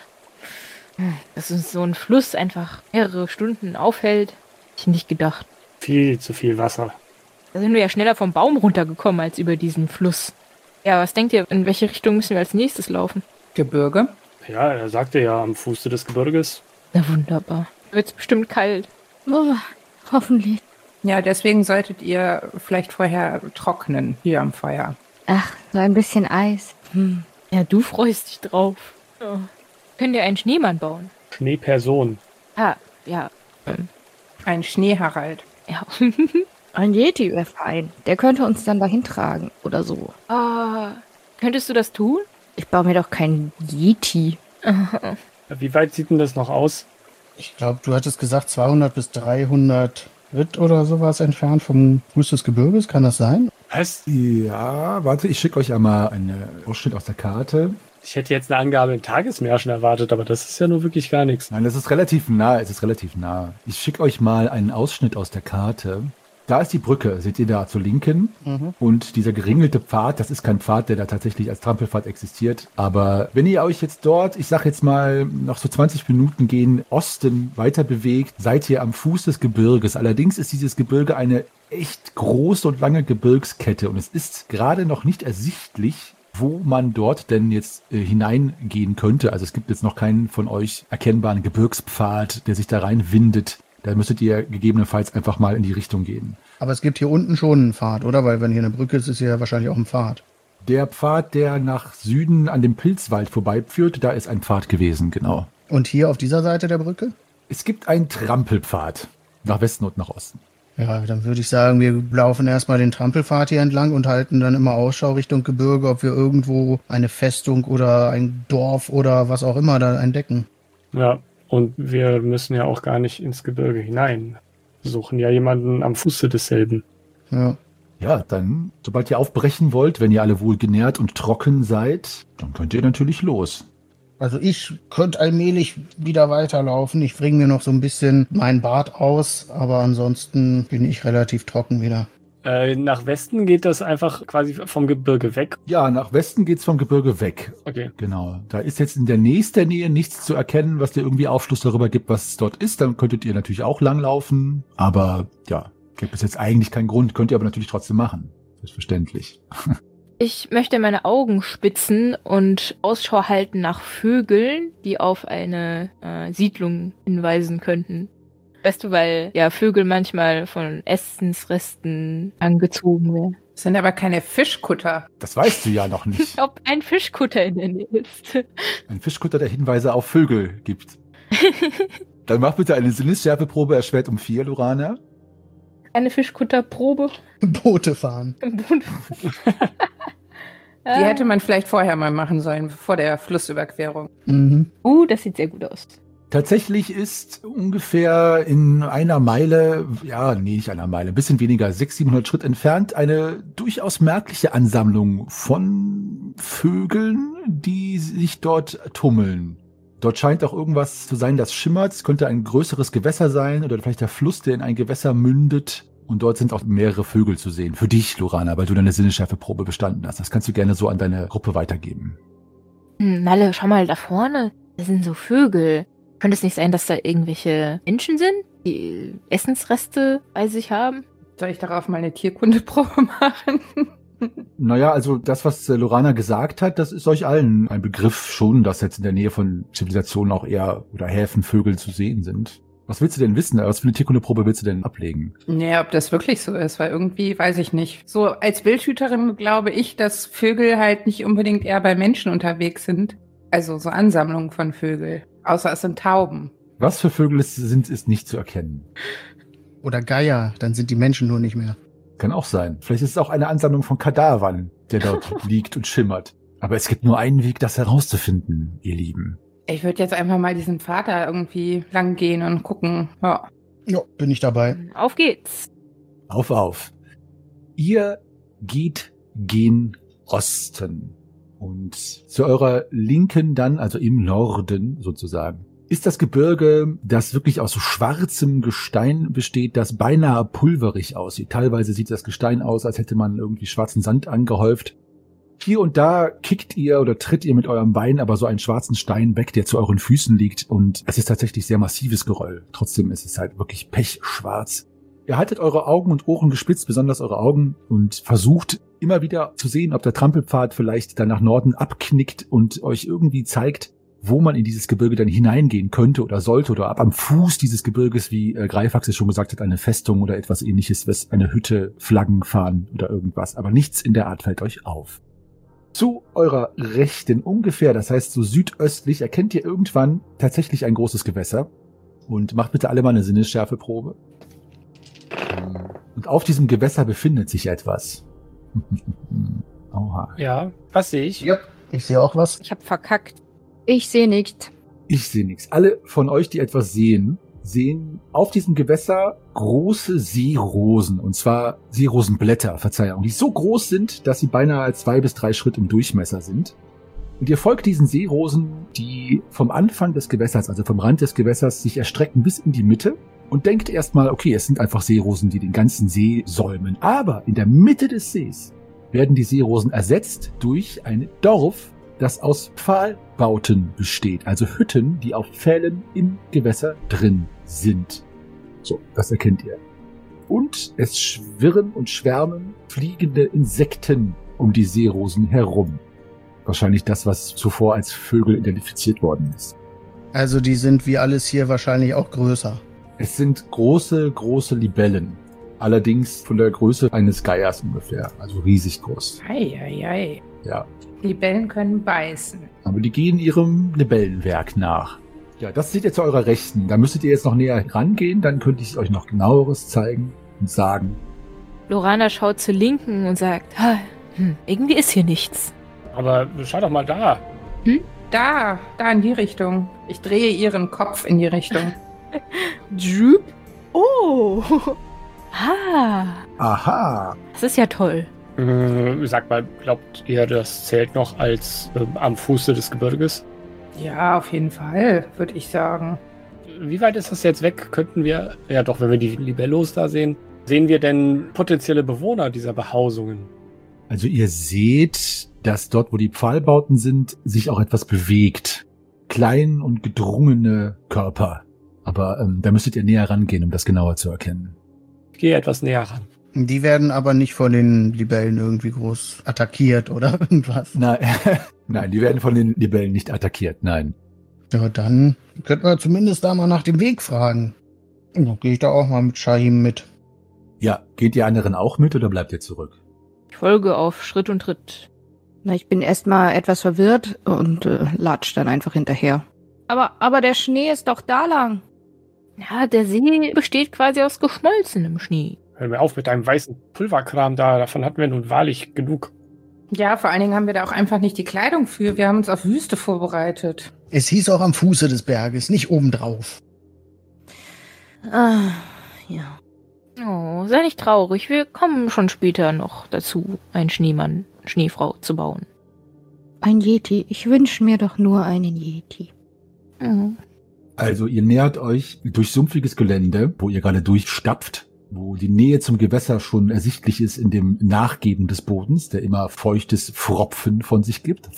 Dass uns so ein Fluss einfach mehrere Stunden aufhält, hätte ich nicht gedacht. Viel zu viel Wasser. Da sind wir ja schneller vom Baum runtergekommen als über diesen Fluss. Ja, was denkt ihr, in welche Richtung müssen wir als nächstes laufen? Gebirge? Ja, er sagte ja am Fuße des Gebirges. Na wunderbar. Wird's bestimmt kalt. Oh, hoffentlich. Ja, deswegen solltet ihr vielleicht vorher trocknen hier am Feuer. Ach, so ein bisschen Eis. Hm. Ja, du freust dich drauf. Oh. Könnt ihr einen Schneemann bauen? Schneeperson. Ah, ja. Ähm, Ein Schneeharald. ja. Ein Yeti wäre fein. Der könnte uns dann dahin tragen oder so. Ah, könntest du das tun? Ich baue mir doch keinen Yeti. Wie weit sieht denn das noch aus? Ich glaube, du hattest gesagt zweihundert bis dreihundert Ritt oder sowas entfernt vom Fuß des Gebirges. Kann das sein? Was? Ja, warte, ich schicke euch einmal einen Ausschnitt aus der Karte. Ich hätte jetzt eine Angabe in Tagesmärschen erwartet, aber das ist ja nur wirklich gar nichts. Nein, das ist relativ nah, es ist relativ nah. Ich schicke euch mal einen Ausschnitt aus der Karte. Da ist die Brücke, seht ihr da zur Linken. Mhm. Und dieser geringelte Pfad, das ist kein Pfad, der da tatsächlich als Trampelpfad existiert. Aber wenn ihr euch jetzt dort, ich sag jetzt mal, noch so zwanzig Minuten gehen, Osten weiter bewegt, seid ihr am Fuß des Gebirges. Allerdings ist dieses Gebirge eine echt große und lange Gebirgskette. Und es ist gerade noch nicht ersichtlich, wo man dort denn jetzt äh, hineingehen könnte. Also es gibt jetzt noch keinen von euch erkennbaren Gebirgspfad, der sich da reinwindet. Da müsstet ihr gegebenenfalls einfach mal in die Richtung gehen. Aber es gibt hier unten schon einen Pfad, oder? Weil wenn hier eine Brücke ist, ist hier wahrscheinlich auch ein Pfad. Der Pfad, der nach Süden an dem Pilzwald vorbeiführt, da ist ein Pfad gewesen, genau. Und hier auf dieser Seite der Brücke? Es gibt einen Trampelpfad nach Westen und nach Osten. Ja, dann würde ich sagen, wir laufen erstmal den Trampelpfad hier entlang und halten dann immer Ausschau Richtung Gebirge, ob wir irgendwo eine Festung oder ein Dorf oder was auch immer da entdecken. Ja, und wir müssen ja auch gar nicht ins Gebirge hinein. Wir suchen ja jemanden am Fuße desselben. Ja. Ja, dann, sobald ihr aufbrechen wollt, wenn ihr alle wohl genährt und trocken seid, dann könnt ihr natürlich los. Also ich könnte allmählich wieder weiterlaufen. Ich bringe mir noch so ein bisschen meinen Bart aus, aber ansonsten bin ich relativ trocken wieder. Äh, nach Westen geht das einfach quasi vom Gebirge weg. Ja, nach Westen geht's vom Gebirge weg. Okay. Genau. Da ist jetzt in der nächsten Nähe nichts zu erkennen, was dir irgendwie Aufschluss darüber gibt, was es dort ist. Dann könntet ihr natürlich auch langlaufen. Aber ja, gibt es jetzt eigentlich keinen Grund. Könnt ihr aber natürlich trotzdem machen. Selbstverständlich. Ich möchte meine Augen spitzen und Ausschau halten nach Vögeln, die auf eine äh, Siedlung hinweisen könnten. Weißt du, weil ja Vögel manchmal von Essensresten angezogen werden. Das sind aber keine Fischkutter. Das weißt du ja noch nicht. Ob ein Fischkutter in der Nähe ist. Ein Fischkutter, der Hinweise auf Vögel gibt. Dann mach bitte eine Sinnesschärfeprobe erschwert um vier, Lorana. Eine Fischkutterprobe. Boote fahren. Die hätte man vielleicht vorher mal machen sollen, vor der Flussüberquerung. Mhm. Uh, das sieht sehr gut aus. Tatsächlich ist ungefähr in einer Meile, ja, nee, nicht einer Meile, ein bisschen weniger, sechshundert, siebenhundert Schritt entfernt, eine durchaus merkliche Ansammlung von Vögeln, die sich dort tummeln. Dort scheint auch irgendwas zu sein, das schimmert. Es könnte ein größeres Gewässer sein oder vielleicht der Fluss, der in ein Gewässer mündet. Und dort sind auch mehrere Vögel zu sehen. Für dich, Lorana, weil du deine Sinnesschärfeprobe bestanden hast. Das kannst du gerne so an deine Gruppe weitergeben. Hm, Nalle, schau mal da vorne. Das sind so Vögel. Könnte es nicht sein, dass da irgendwelche Menschen sind, die Essensreste bei sich haben? Soll ich darauf mal eine Tierkundeprobe machen? Naja, also das, was Lorana gesagt hat, das ist euch allen ein Begriff schon, dass jetzt in der Nähe von Zivilisationen auch eher oder Häfen Vögel zu sehen sind. Was willst du denn wissen? Was für eine Tierkundeprobe willst du denn ablegen? Naja, ob das wirklich so ist, weil irgendwie weiß ich nicht. So als Wildhüterin glaube ich, dass Vögel halt nicht unbedingt eher bei Menschen unterwegs sind. Also so Ansammlungen von Vögeln. Außer es sind Tauben. Was für Vögel es sind, ist nicht zu erkennen. Oder Geier, dann sind die Menschen nur nicht mehr. Kann auch sein. Vielleicht ist es auch eine Ansammlung von Kadavern, der dort liegt und schimmert. Aber es gibt nur einen Weg, das herauszufinden, ihr Lieben. Ich würde jetzt einfach mal diesen Vater irgendwie lang gehen und gucken. Ja. Ja, bin ich dabei. Auf geht's. Auf, auf. Ihr geht gen Osten. Und zu eurer Linken dann, also im Norden sozusagen, ist das Gebirge, das wirklich aus so schwarzem Gestein besteht, das beinahe pulverig aussieht. Teilweise sieht das Gestein aus, als hätte man irgendwie schwarzen Sand angehäuft. Hier und da kickt ihr oder tritt ihr mit eurem Bein aber so einen schwarzen Stein weg, der zu euren Füßen liegt. Und es ist tatsächlich sehr massives Geröll. Trotzdem ist es halt wirklich pechschwarz. Ihr haltet eure Augen und Ohren gespitzt, besonders eure Augen, und versucht immer wieder zu sehen, ob der Trampelpfad vielleicht dann nach Norden abknickt und euch irgendwie zeigt, wo man in dieses Gebirge dann hineingehen könnte oder sollte, oder ab am Fuß dieses Gebirges, wie äh, Greifax es schon gesagt hat, eine Festung oder etwas ähnliches, was eine Hütte, Flaggen fahren oder irgendwas. Aber nichts in der Art fällt euch auf. Zu eurer Rechten ungefähr, das heißt so südöstlich, erkennt ihr irgendwann tatsächlich ein großes Gewässer. Und macht bitte alle mal eine Sinnesschärfeprobe. Und auf diesem Gewässer befindet sich etwas. Oha. Ja, was sehe ich? Ja, ich sehe auch was. Ich hab verkackt. Ich sehe nicht. Ich sehe nichts. Alle von euch, die etwas sehen, sehen auf diesem Gewässer große Seerosen. Und zwar Seerosenblätter, Verzeihung, die so groß sind, dass sie beinahe zwei bis drei Schritt im Durchmesser sind. Und ihr folgt diesen Seerosen, die vom Anfang des Gewässers, also vom Rand des Gewässers, sich erstrecken bis in die Mitte. Und denkt erstmal, okay, es sind einfach Seerosen, die den ganzen See säumen. Aber in der Mitte des Sees werden die Seerosen ersetzt durch ein Dorf, das aus Pfahlbauten besteht. Also Hütten, die auf Pfählen im Gewässer drin sind. So, das erkennt ihr. Und es schwirren und schwärmen fliegende Insekten um die Seerosen herum. Wahrscheinlich das, was zuvor als Vögel identifiziert worden ist. Also die sind wie alles hier wahrscheinlich auch größer. Es sind große, große Libellen. Allerdings von der Größe eines Geiers ungefähr. Also riesig groß. Ei, ei, ei. Ja. Libellen können beißen. Aber die gehen ihrem Libellenwerk nach. Ja, das seht ihr zu eurer Rechten. Da müsstet ihr jetzt noch näher rangehen, dann könnte ich euch noch genaueres zeigen und sagen. Lorana schaut zur Linken und sagt, hm, irgendwie ist hier nichts. Aber schau doch mal da. Hm? Da, da in die Richtung. Ich drehe ihren Kopf in die Richtung. Droop? Oh. Ah. Aha. Das ist ja toll. Äh, sag mal, glaubt ihr, das zählt noch als äh, am Fuße des Gebirges? Ja, auf jeden Fall, würde ich sagen. Wie weit ist das jetzt weg? Könnten wir, ja doch, wenn wir die Libellos da sehen, sehen wir denn potenzielle Bewohner dieser Behausungen? Also ihr seht, dass dort, wo die Pfahlbauten sind, sich auch etwas bewegt. Klein und gedrungene Körper. Aber ähm, da müsstet ihr näher rangehen, um das genauer zu erkennen. Ich gehe etwas näher ran. Die werden aber nicht von den Libellen irgendwie groß attackiert oder irgendwas. Nein, nein, die werden von den Libellen nicht attackiert, nein. Ja, dann könnten wir zumindest da mal nach dem Weg fragen. Dann gehe ich da auch mal mit Shahim mit. Ja, geht ihr anderen auch mit oder bleibt ihr zurück? Ich folge auf Schritt und Tritt. Na, ich bin erstmal etwas verwirrt und äh, latsch dann einfach hinterher. Aber, aber der Schnee ist doch da lang. Ja, der See besteht quasi aus geschmolzenem Schnee. Hör mir auf mit deinem weißen Pulverkram da, davon hatten wir nun wahrlich genug. Ja, vor allen Dingen haben wir da auch einfach nicht die Kleidung für. Wir haben uns auf Wüste vorbereitet. Es hieß auch am Fuße des Berges, nicht obendrauf. Ah, ja. Oh, sei nicht traurig. Wir kommen schon später noch dazu, einen Schneemann, Schneefrau zu bauen. Ein Yeti. Ich wünsche mir doch nur einen Yeti. Mhm. Also ihr nähert euch durch sumpfiges Gelände, wo ihr gerade durchstapft, wo die Nähe zum Gewässer schon ersichtlich ist in dem Nachgeben des Bodens, der immer feuchtes Pfropfen von sich gibt.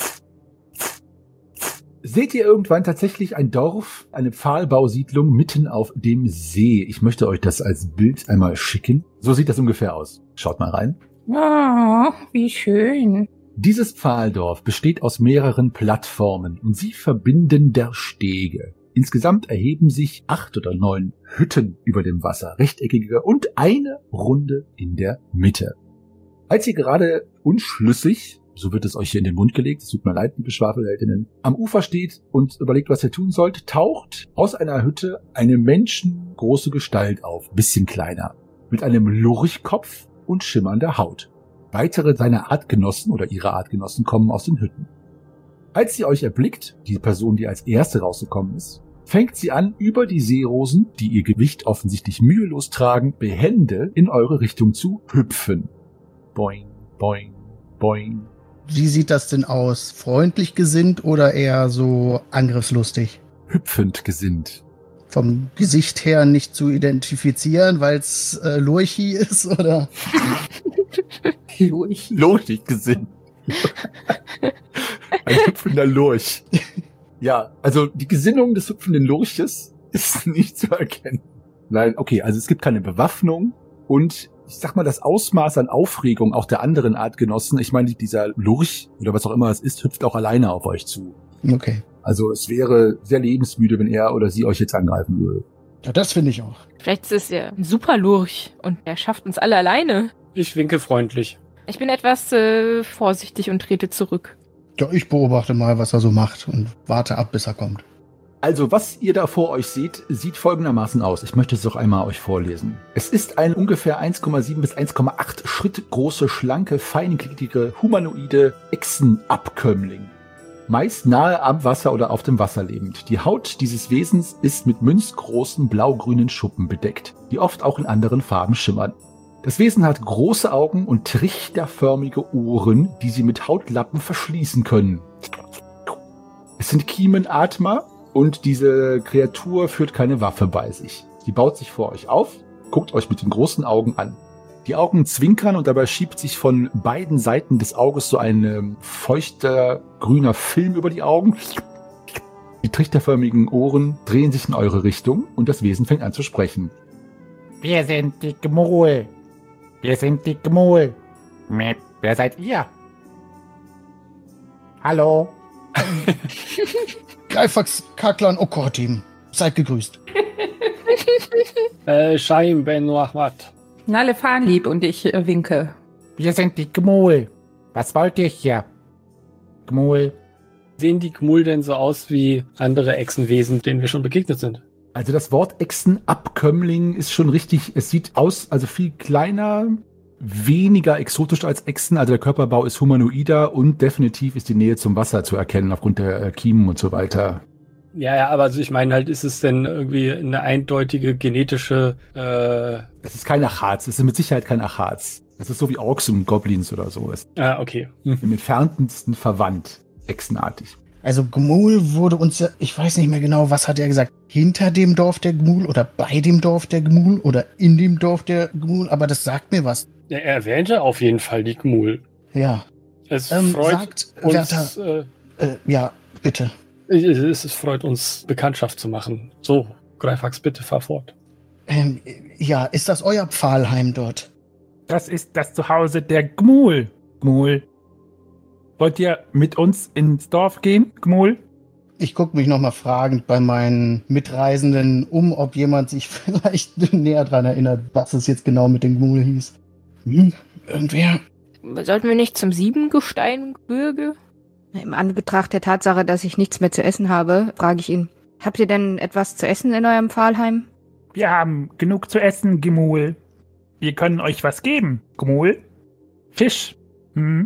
Seht ihr irgendwann tatsächlich ein Dorf, eine Pfahlbausiedlung mitten auf dem See. Ich möchte euch das als Bild einmal schicken. So sieht das ungefähr aus. Schaut mal rein. Oh, wie schön. Dieses Pfahldorf besteht aus mehreren Plattformen und sie verbinden der Stege. Insgesamt erheben sich acht oder neun Hütten über dem Wasser, rechteckige und eine runde in der Mitte. Als ihr gerade unschlüssig, so wird es euch hier in den Mund gelegt, es tut mir leid, liebe Schwafelheldinnen, am Ufer steht und überlegt, was ihr tun sollt, taucht aus einer Hütte eine menschengroße Gestalt auf, bisschen kleiner, mit einem Lurchkopf und schimmernder Haut. Weitere seiner Artgenossen oder ihre Artgenossen kommen aus den Hütten. Als sie euch erblickt, die Person, die als erste rausgekommen ist, fängt sie an, über die Seerosen, die ihr Gewicht offensichtlich mühelos tragen, behende in eure Richtung zu hüpfen. Boing, boing, boing. Wie sieht das denn aus? Freundlich gesinnt oder eher so angriffslustig? Hüpfend gesinnt. Vom Gesicht her nicht zu identifizieren, weil es äh, Lurchi ist, oder? Lurchi. Lurchig gesinnt. Ein hüpfender Lurch. Ja, also die Gesinnung des hüpfenden Lurches ist nicht zu erkennen. Nein, okay, also es gibt keine Bewaffnung und ich sag mal, das Ausmaß an Aufregung auch der anderen Artgenossen, ich meine, dieser Lurch oder was auch immer es ist, hüpft auch alleine auf euch zu. Okay. Also es wäre sehr lebensmüde, wenn er oder sie euch jetzt angreifen würde. Ja, das finde ich auch. Vielleicht ist es ja ein super Lurch und er schafft uns alle alleine. Ich winke freundlich. Ich bin etwas äh, vorsichtig und trete zurück. Ja, ich beobachte mal, was er so macht und warte ab, bis er kommt. Also, was ihr da vor euch seht, sieht folgendermaßen aus. Ich möchte es doch einmal euch vorlesen. Es ist ein ungefähr eins Komma sieben bis eins Komma acht Schritt große, schlanke, feingliedrige, humanoide Echsenabkömmling. Meist nahe am Wasser oder auf dem Wasser lebend. Die Haut dieses Wesens ist mit münzgroßen blaugrünen Schuppen bedeckt, die oft auch in anderen Farben schimmern. Das Wesen hat große Augen und trichterförmige Ohren, die sie mit Hautlappen verschließen können. Es sind Kiemenatmer und diese Kreatur führt keine Waffe bei sich. Sie baut sich vor euch auf, guckt euch mit den großen Augen an. Die Augen zwinkern und dabei schiebt sich von beiden Seiten des Auges so ein feuchter grüner Film über die Augen. Die trichterförmigen Ohren drehen sich in eure Richtung und das Wesen fängt an zu sprechen. Wir sind die Gmul. Wir sind die Gmul. Mit, wer seid ihr? Hallo? Greifax, Kaklan, Okortim. Seid gegrüßt. Äh, Shaim Ben Ahmad. Nalle Fahnlieb und ich äh, winke. Wir sind die Gmul. Was wollt ihr hier? Gmul. Sehen die Gmul denn so aus wie andere Echsenwesen, denen wir schon begegnet sind? Also das Wort Echsenabkömmling ist schon richtig, es sieht aus, also viel kleiner, weniger exotisch als Echsen, also der Körperbau ist humanoider und definitiv ist die Nähe zum Wasser zu erkennen aufgrund der äh, Kiemen und so weiter. Ja, ja, aber also ich meine halt, ist es denn irgendwie eine eindeutige genetische, äh... Es ist kein Achaz, es ist mit Sicherheit kein Achaz. Es ist so wie Orks und Goblins oder so. Es ist Ah, okay. Hm. im entferntesten verwandt, echsenartig. Also Gmul wurde uns ja, ich weiß nicht mehr genau, was hat er gesagt, hinter dem Dorf der Gmul oder bei dem Dorf der Gmul oder in dem Dorf der Gmul, aber das sagt mir was. Ja, er erwähnte auf jeden Fall die Gmul. Ja, Es Ähm, freut sagt uns, Werther- äh, äh, ja, bitte. es, es freut uns, Bekanntschaft zu machen. So, Greifax, bitte fahr fort. Ähm, ja, ist das euer Pfahlheim dort? Das ist das Zuhause der Gmul. Gmul. Wollt ihr mit uns ins Dorf gehen, Gmul? Ich gucke mich nochmal fragend bei meinen Mitreisenden um, ob jemand sich vielleicht näher dran erinnert, was es jetzt genau mit dem Gmul hieß. Hm, irgendwer? Sollten wir nicht zum Siebengesteingebirge? Im Anbetracht der Tatsache, dass ich nichts mehr zu essen habe, frage ich ihn, habt ihr denn etwas zu essen in eurem Pfahlheim? Wir haben genug zu essen, Gmul. Wir können euch was geben, Gmul. Fisch. Hm.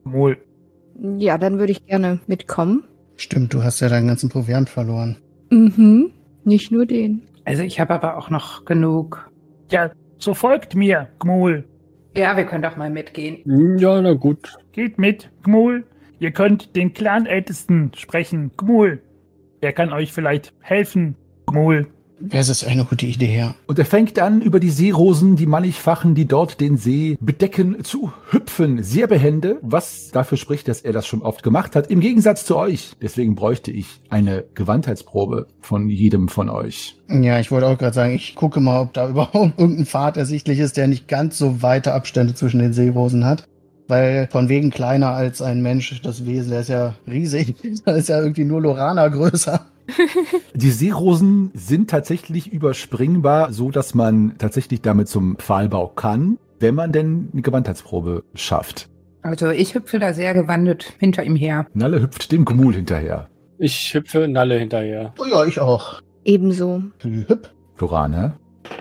Gmul. Ja, dann würde ich gerne mitkommen. Stimmt, du hast ja deinen ganzen Proviant verloren. Mhm, nicht nur den. Also ich habe aber auch noch genug. Ja, so folgt mir, Gmul. Ja, wir können doch mal mitgehen. Ja, na gut. Geht mit, Gmul. Ihr könnt den Clanältesten sprechen, Gmul. Er kann euch vielleicht helfen, Gmul. Das ist eine gute Idee, ja. Und er fängt an, über die Seerosen, die mannigfachen, die dort den See bedecken, zu hüpfen. Sehr behende, was dafür spricht, dass er das schon oft gemacht hat. Im Gegensatz zu euch. Deswegen bräuchte ich eine Gewandheitsprobe von jedem von euch. Ja, ich wollte auch gerade sagen, ich gucke mal, ob da überhaupt irgendein Pfad ersichtlich ist, der nicht ganz so weite Abstände zwischen den Seerosen hat. Weil von wegen kleiner als ein Mensch, das Wesen, der ist ja riesig. Da ist ja irgendwie nur Lorana größer. Die Seerosen sind tatsächlich überspringbar, so dass man tatsächlich damit zum Pfahlbau kann, wenn man denn eine Gewandheitsprobe schafft. Also ich hüpfe da sehr gewandet hinter ihm her. Nalle hüpft dem Gmul hinterher. Ich hüpfe Nalle hinterher. Oh ja, ich auch. Ebenso. Hüpp. Lorana.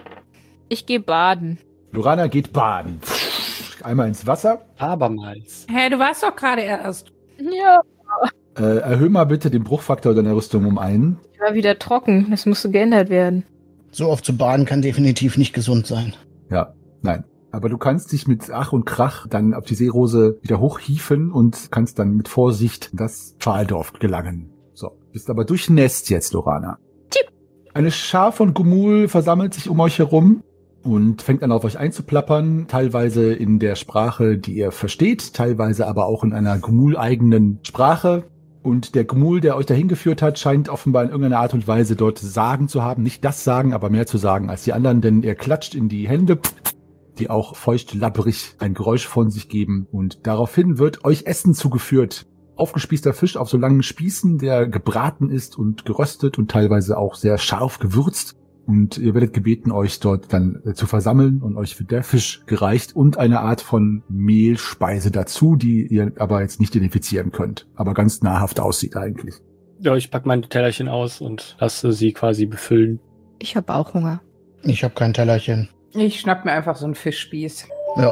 Ich gehe baden. Lorana geht baden. Einmal ins Wasser. Abermals. Hä, du warst doch gerade erst. Ja. Äh, erhöh mal bitte den Bruchfaktor deiner Rüstung um einen. Ich war wieder trocken. Das musste geändert werden. So oft zu baden kann definitiv nicht gesund sein. Ja, nein. Aber du kannst dich mit Ach und Krach dann auf die Seerose wieder hochhieven und kannst dann mit Vorsicht in das Pfahldorf gelangen. So, bist aber durchnässt jetzt, Lorana. Tipp. Eine Schar von Gmul versammelt sich um euch herum und fängt an, auf euch einzuplappern, teilweise in der Sprache, die ihr versteht, teilweise aber auch in einer Gmul-eigenen Sprache. Und der Gmul, der euch dahin geführt hat, scheint offenbar in irgendeiner Art und Weise dort Sagen zu haben. Nicht das Sagen, aber mehr zu sagen als die anderen, denn er klatscht in die Hände, die auch feucht labbrig ein Geräusch von sich geben. Und daraufhin wird euch Essen zugeführt. Aufgespießter Fisch auf so langen Spießen, der gebraten ist und geröstet und teilweise auch sehr scharf gewürzt. Und ihr werdet gebeten, euch dort dann äh, zu versammeln und euch wird der Fisch gereicht und eine Art von Mehlspeise dazu, die ihr aber jetzt nicht identifizieren könnt, aber ganz nahrhaft aussieht eigentlich. Ja, ich pack meine Tellerchen aus und lasse sie quasi befüllen. Ich habe auch Hunger. Ich habe kein Tellerchen. Ich schnapp mir einfach so einen Fischspieß. Ja.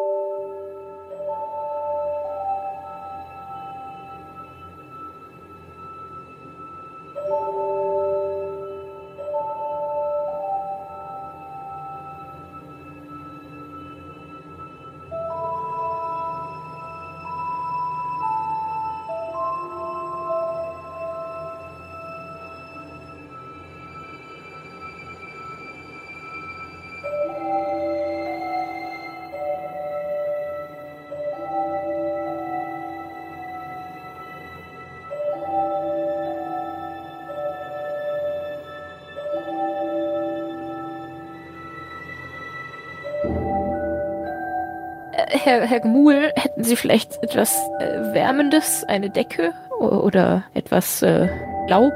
Herr, Herr Gmul, hätten Sie vielleicht etwas äh, Wärmendes, eine Decke o- oder etwas äh, Laub?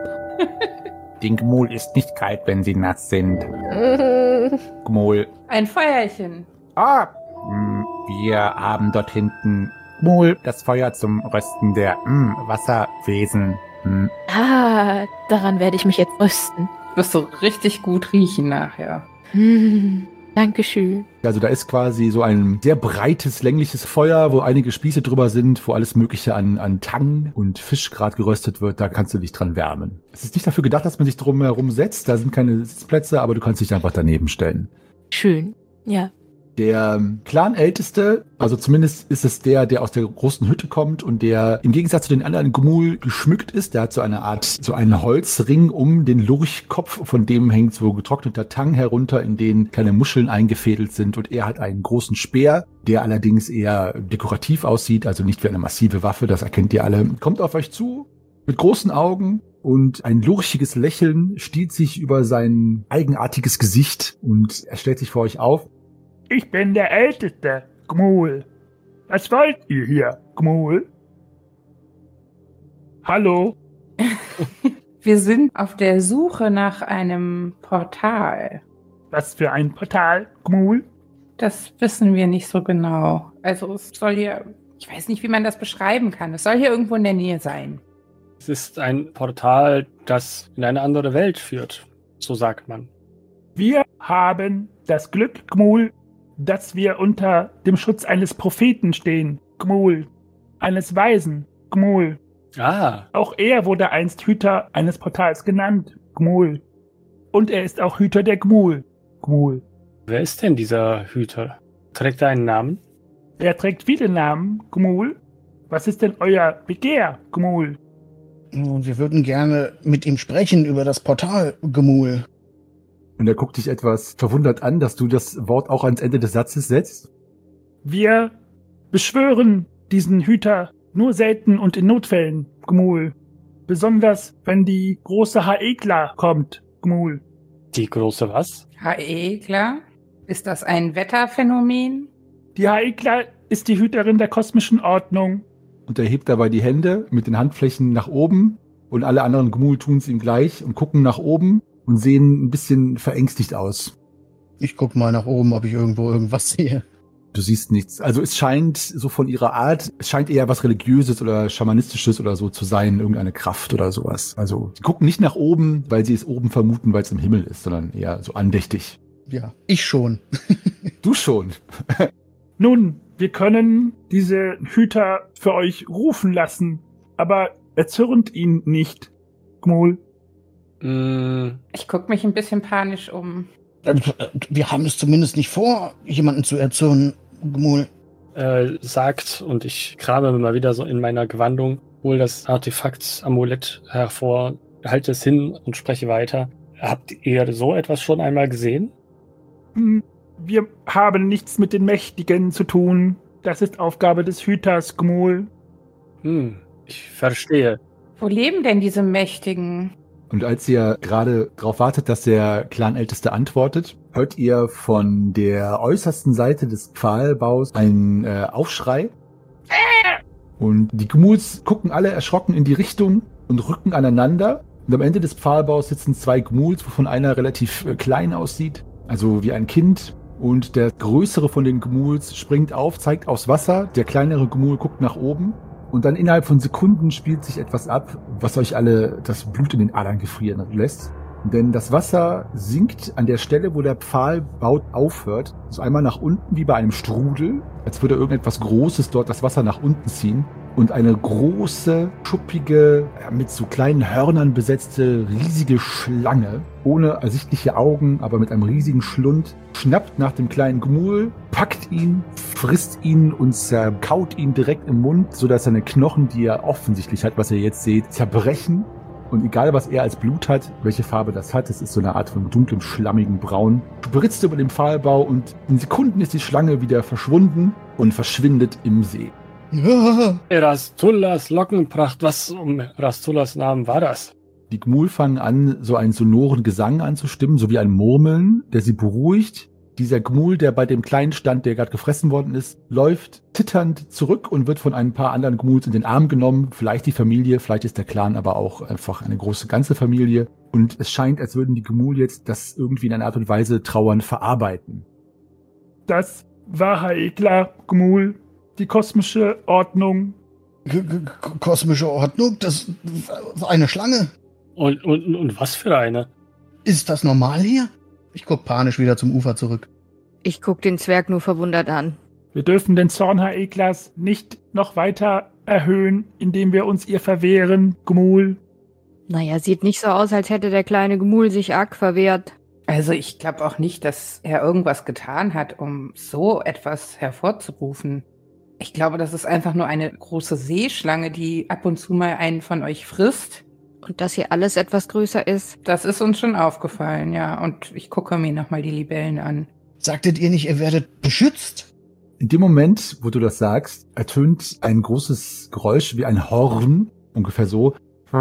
Den Gmul ist nicht kalt, wenn sie nass sind. Mhm. Gmul. Ein Feuerchen. Ah, hm, wir haben dort hinten, Gmul, das Feuer zum Rösten der hm, Wasserwesen. Hm. Ah, daran werde ich mich jetzt rüsten. Wirst du richtig gut riechen nachher. Hm, Dankeschön. Also da ist quasi so ein sehr breites, längliches Feuer, wo einige Spieße drüber sind, wo alles Mögliche an, an Tang und Fisch gerade geröstet wird. Da kannst du dich dran wärmen. Es ist nicht dafür gedacht, dass man sich drum herum setzt. Da sind keine Sitzplätze, aber du kannst dich einfach daneben stellen. Schön. Ja. Der Clanälteste, also zumindest ist es der, der aus der großen Hütte kommt und der im Gegensatz zu den anderen Gmul geschmückt ist. Der hat so eine Art, so einen Holzring um den Lurchkopf, von dem hängt so getrockneter Tang herunter, in den kleine Muscheln eingefädelt sind. Und er hat einen großen Speer, der allerdings eher dekorativ aussieht, also nicht wie eine massive Waffe, das erkennt ihr alle. Kommt auf euch zu mit großen Augen und ein lurchiges Lächeln stiehlt sich über sein eigenartiges Gesicht und er stellt sich vor euch auf. Ich bin der Älteste, Gmul. Was wollt ihr hier, Gmul? Hallo? Wir sind auf der Suche nach einem Portal. Was für ein Portal, Gmul? Das wissen wir nicht so genau. Also es soll hier, ich weiß nicht, wie man das beschreiben kann. Es soll hier irgendwo in der Nähe sein. Es ist ein Portal, das in eine andere Welt führt. So sagt man. Wir haben das Glück, Gmul, dass wir unter dem Schutz eines Propheten stehen, Gmul. eines Weisen, Gmul. Ah, Auch er wurde einst Hüter eines Portals genannt, Gmul. Und er ist auch Hüter der Gmul, Gmul. wer ist denn dieser Hüter? Trägt er einen Namen? Er trägt viele Namen, Gmul. Was ist denn euer Begehr, Gmul? Und wir würden gerne mit ihm sprechen über das Portal, Gemul. Und er guckt dich etwas verwundert an, dass du das Wort auch ans Ende des Satzes setzt. Wir beschwören diesen Hüter nur selten und in Notfällen, Gmul. Besonders, wenn die große Haekla kommt, Gmul. Die große was? H E, klar. Ist das ein Wetterphänomen? Die Haekla ist die Hüterin der kosmischen Ordnung. Und er hebt dabei die Hände mit den Handflächen nach oben. Und alle anderen Gmul tun es ihm gleich und gucken nach oben und sehen ein bisschen verängstigt aus. Ich guck mal nach oben, ob ich irgendwo irgendwas sehe. Du siehst nichts. Also es scheint so von ihrer Art, es scheint eher was Religiöses oder Schamanistisches oder so zu sein, irgendeine Kraft oder sowas. Also sie gucken nicht nach oben, weil sie es oben vermuten, weil es im Himmel ist, sondern eher so andächtig. Ja, ich schon. Du schon. Nun, wir können diese Hüter für euch rufen lassen, aber erzürnt ihn nicht, Gmul. Mm, Ich gucke mich ein bisschen panisch um. Wir haben es zumindest nicht vor, jemanden zu erzürnen, Gemul. äh, sagt, und ich krame mal wieder so in meiner Gewandung, hole das Artefakt Amulett hervor, halte es hin und spreche weiter. Habt ihr so etwas schon einmal gesehen? Hm, Wir haben nichts mit den Mächtigen zu tun. Das ist Aufgabe des Hüters, Gmul. Hm, ich verstehe. Wo leben denn diese Mächtigen? Und als ihr gerade darauf wartet, dass der Clanälteste antwortet, hört ihr von der äußersten Seite des Pfahlbaus einen äh, Aufschrei. Und die Gmuls gucken alle erschrocken in die Richtung und rücken aneinander. Und am Ende des Pfahlbaus sitzen zwei Gmuls, wovon einer relativ äh, klein aussieht, also wie ein Kind. Und der größere von den Gmuls springt auf, zeigt aufs Wasser. Der kleinere Gmul guckt nach oben. Und dann innerhalb von Sekunden spielt sich etwas ab, was euch alle das Blut in den Adern gefrieren lässt. Denn das Wasser sinkt an der Stelle, wo der Pfahlbau aufhört. So einmal nach unten wie bei einem Strudel, als würde irgendetwas Großes dort das Wasser nach unten ziehen. Und eine große, schuppige, mit so kleinen Hörnern besetzte, riesige Schlange, ohne ersichtliche Augen, aber mit einem riesigen Schlund, schnappt nach dem kleinen Gmul, packt ihn, frisst ihn und zerkaut ihn direkt im Mund, sodass seine Knochen, die er offensichtlich hat, was ihr jetzt seht, zerbrechen. Und egal, was er als Blut hat, welche Farbe das hat, es ist so eine Art von dunklem, schlammigen Braun, spritzt über den Pfahlbau und in Sekunden ist die Schlange wieder verschwunden und verschwindet im See. Erastullas Lockenpracht, was um Erastullas Namen war das? Die Gmul fangen an, so einen sonoren Gesang anzustimmen, so wie ein Murmeln, der sie beruhigt. Dieser Gmul, der bei dem Kleinen stand, der gerade gefressen worden ist, läuft zitternd zurück und wird von ein paar anderen Gmuls in den Arm genommen. Vielleicht die Familie, vielleicht ist der Clan aber auch einfach eine große ganze Familie. Und es scheint, als würden die Gmul jetzt das irgendwie in einer Art und Weise trauern verarbeiten. Das war Haekla, Gmul. Die kosmische Ordnung. K -k Kosmische Ordnung? Das war eine Schlange. Und, und, und was für eine? Ist das normal hier? Ich guck panisch wieder zum Ufer zurück. Ich guck den Zwerg nur verwundert an. Wir dürfen den Zorn Haeklas nicht noch weiter erhöhen, indem wir uns ihr verwehren, Gmul. Naja, sieht nicht so aus, als hätte der kleine Gmul sich arg verwehrt. Also ich glaube auch nicht, dass er irgendwas getan hat, um so etwas hervorzurufen. Ich glaube, das ist einfach nur eine große Seeschlange, die ab und zu mal einen von euch frisst. Und dass hier alles etwas größer ist. Das ist uns schon aufgefallen, ja. Und ich gucke mir nochmal die Libellen an. Sagtet ihr nicht, ihr werdet beschützt? In dem Moment, wo du das sagst, ertönt ein großes Geräusch wie ein Horn, ungefähr so.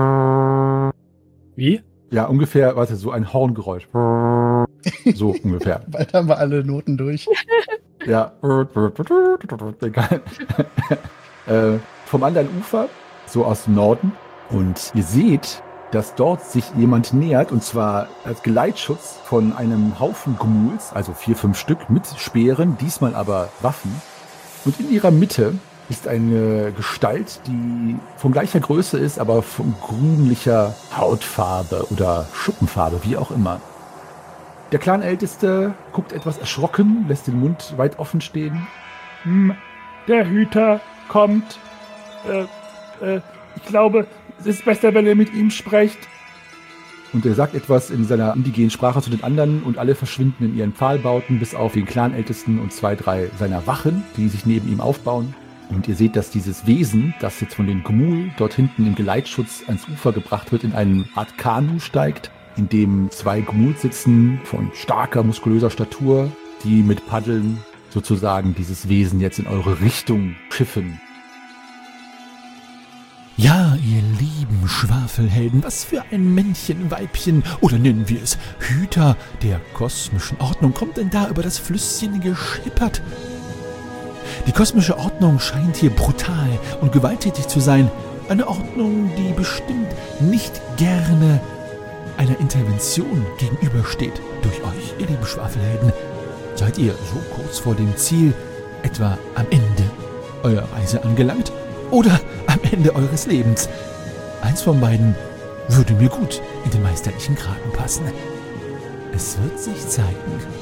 Wie? Ja, ungefähr, warte, so ein Horngeräusch. So ungefähr. Bald haben wir alle Noten durch. Ja. Egal. äh, vom anderen Ufer, so aus dem Norden. Und ihr seht, dass dort sich jemand nähert, und zwar als Geleitschutz von einem Haufen Gmuls, also vier, fünf Stück mit Speeren, diesmal aber Waffen. Und in ihrer Mitte ist eine Gestalt, die von gleicher Größe ist, aber von grünlicher Hautfarbe oder Schuppenfarbe, wie auch immer. Der Clanälteste guckt etwas erschrocken, lässt den Mund weit offen stehen. Hm, der Hüter kommt. äh, äh, ich glaube, es ist besser, wenn ihr mit ihm sprecht. Und er sagt etwas in seiner indigenen Sprache zu den anderen und alle verschwinden in ihren Pfahlbauten, bis auf den Clanältesten und zwei, drei seiner Wachen, die sich neben ihm aufbauen. Und ihr seht, dass dieses Wesen, das jetzt von den Gmul dort hinten im Geleitschutz ans Ufer gebracht wird, in eine Art Kanu steigt, in dem zwei Gmul sitzen von starker, muskulöser Statur, die mit Paddeln sozusagen dieses Wesen jetzt in eure Richtung schiffen. Ja, ihr lieben Schwafelhelden, was für ein Männchen, Weibchen oder nennen wir es Hüter der kosmischen Ordnung kommt denn da über das Flüsschen geschippert? Die kosmische Ordnung scheint hier brutal und gewalttätig zu sein. Eine Ordnung, die bestimmt nicht gerne einer Intervention gegenübersteht durch euch, ihr lieben Schwafelhelden. Seid ihr so kurz vor dem Ziel, etwa am Ende eurer Reise angelangt? Oder am Ende eures Lebens. Eins von beiden würde mir gut in den meisterlichen Kragen passen. Es wird sich zeigen.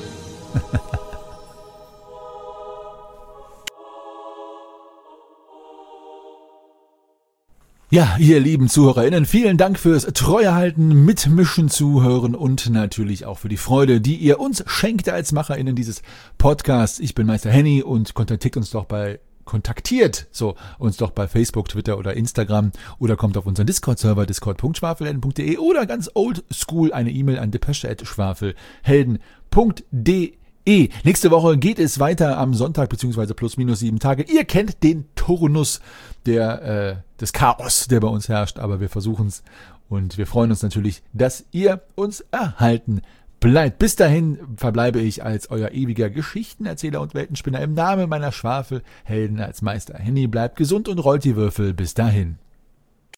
Ja, ihr lieben ZuhörerInnen, vielen Dank fürs Treuehalten, Mitmischen, Zuhören und natürlich auch für die Freude, die ihr uns schenkt als MacherInnen dieses Podcasts. Ich bin Meister Henny und kontaktiert uns doch bei kontaktiert so uns doch bei Facebook, Twitter oder Instagram oder kommt auf unseren Discord-Server discord punkt schwafelhelden punkt de oder ganz oldschool eine E-Mail an depesche at schwafelhelden punkt de. Nächste Woche geht es weiter am Sonntag beziehungsweise plus minus sieben Tage. Ihr kennt den Turnus der, äh, des Chaos, der bei uns herrscht, aber wir versuchen es und wir freuen uns natürlich, dass ihr uns erhalten bleibt. Bis dahin verbleibe ich als euer ewiger Geschichtenerzähler und Weltenspinner im Namen meiner Schwafelhelden als Meister Henny. Bleibt gesund und rollt die Würfel. Bis dahin.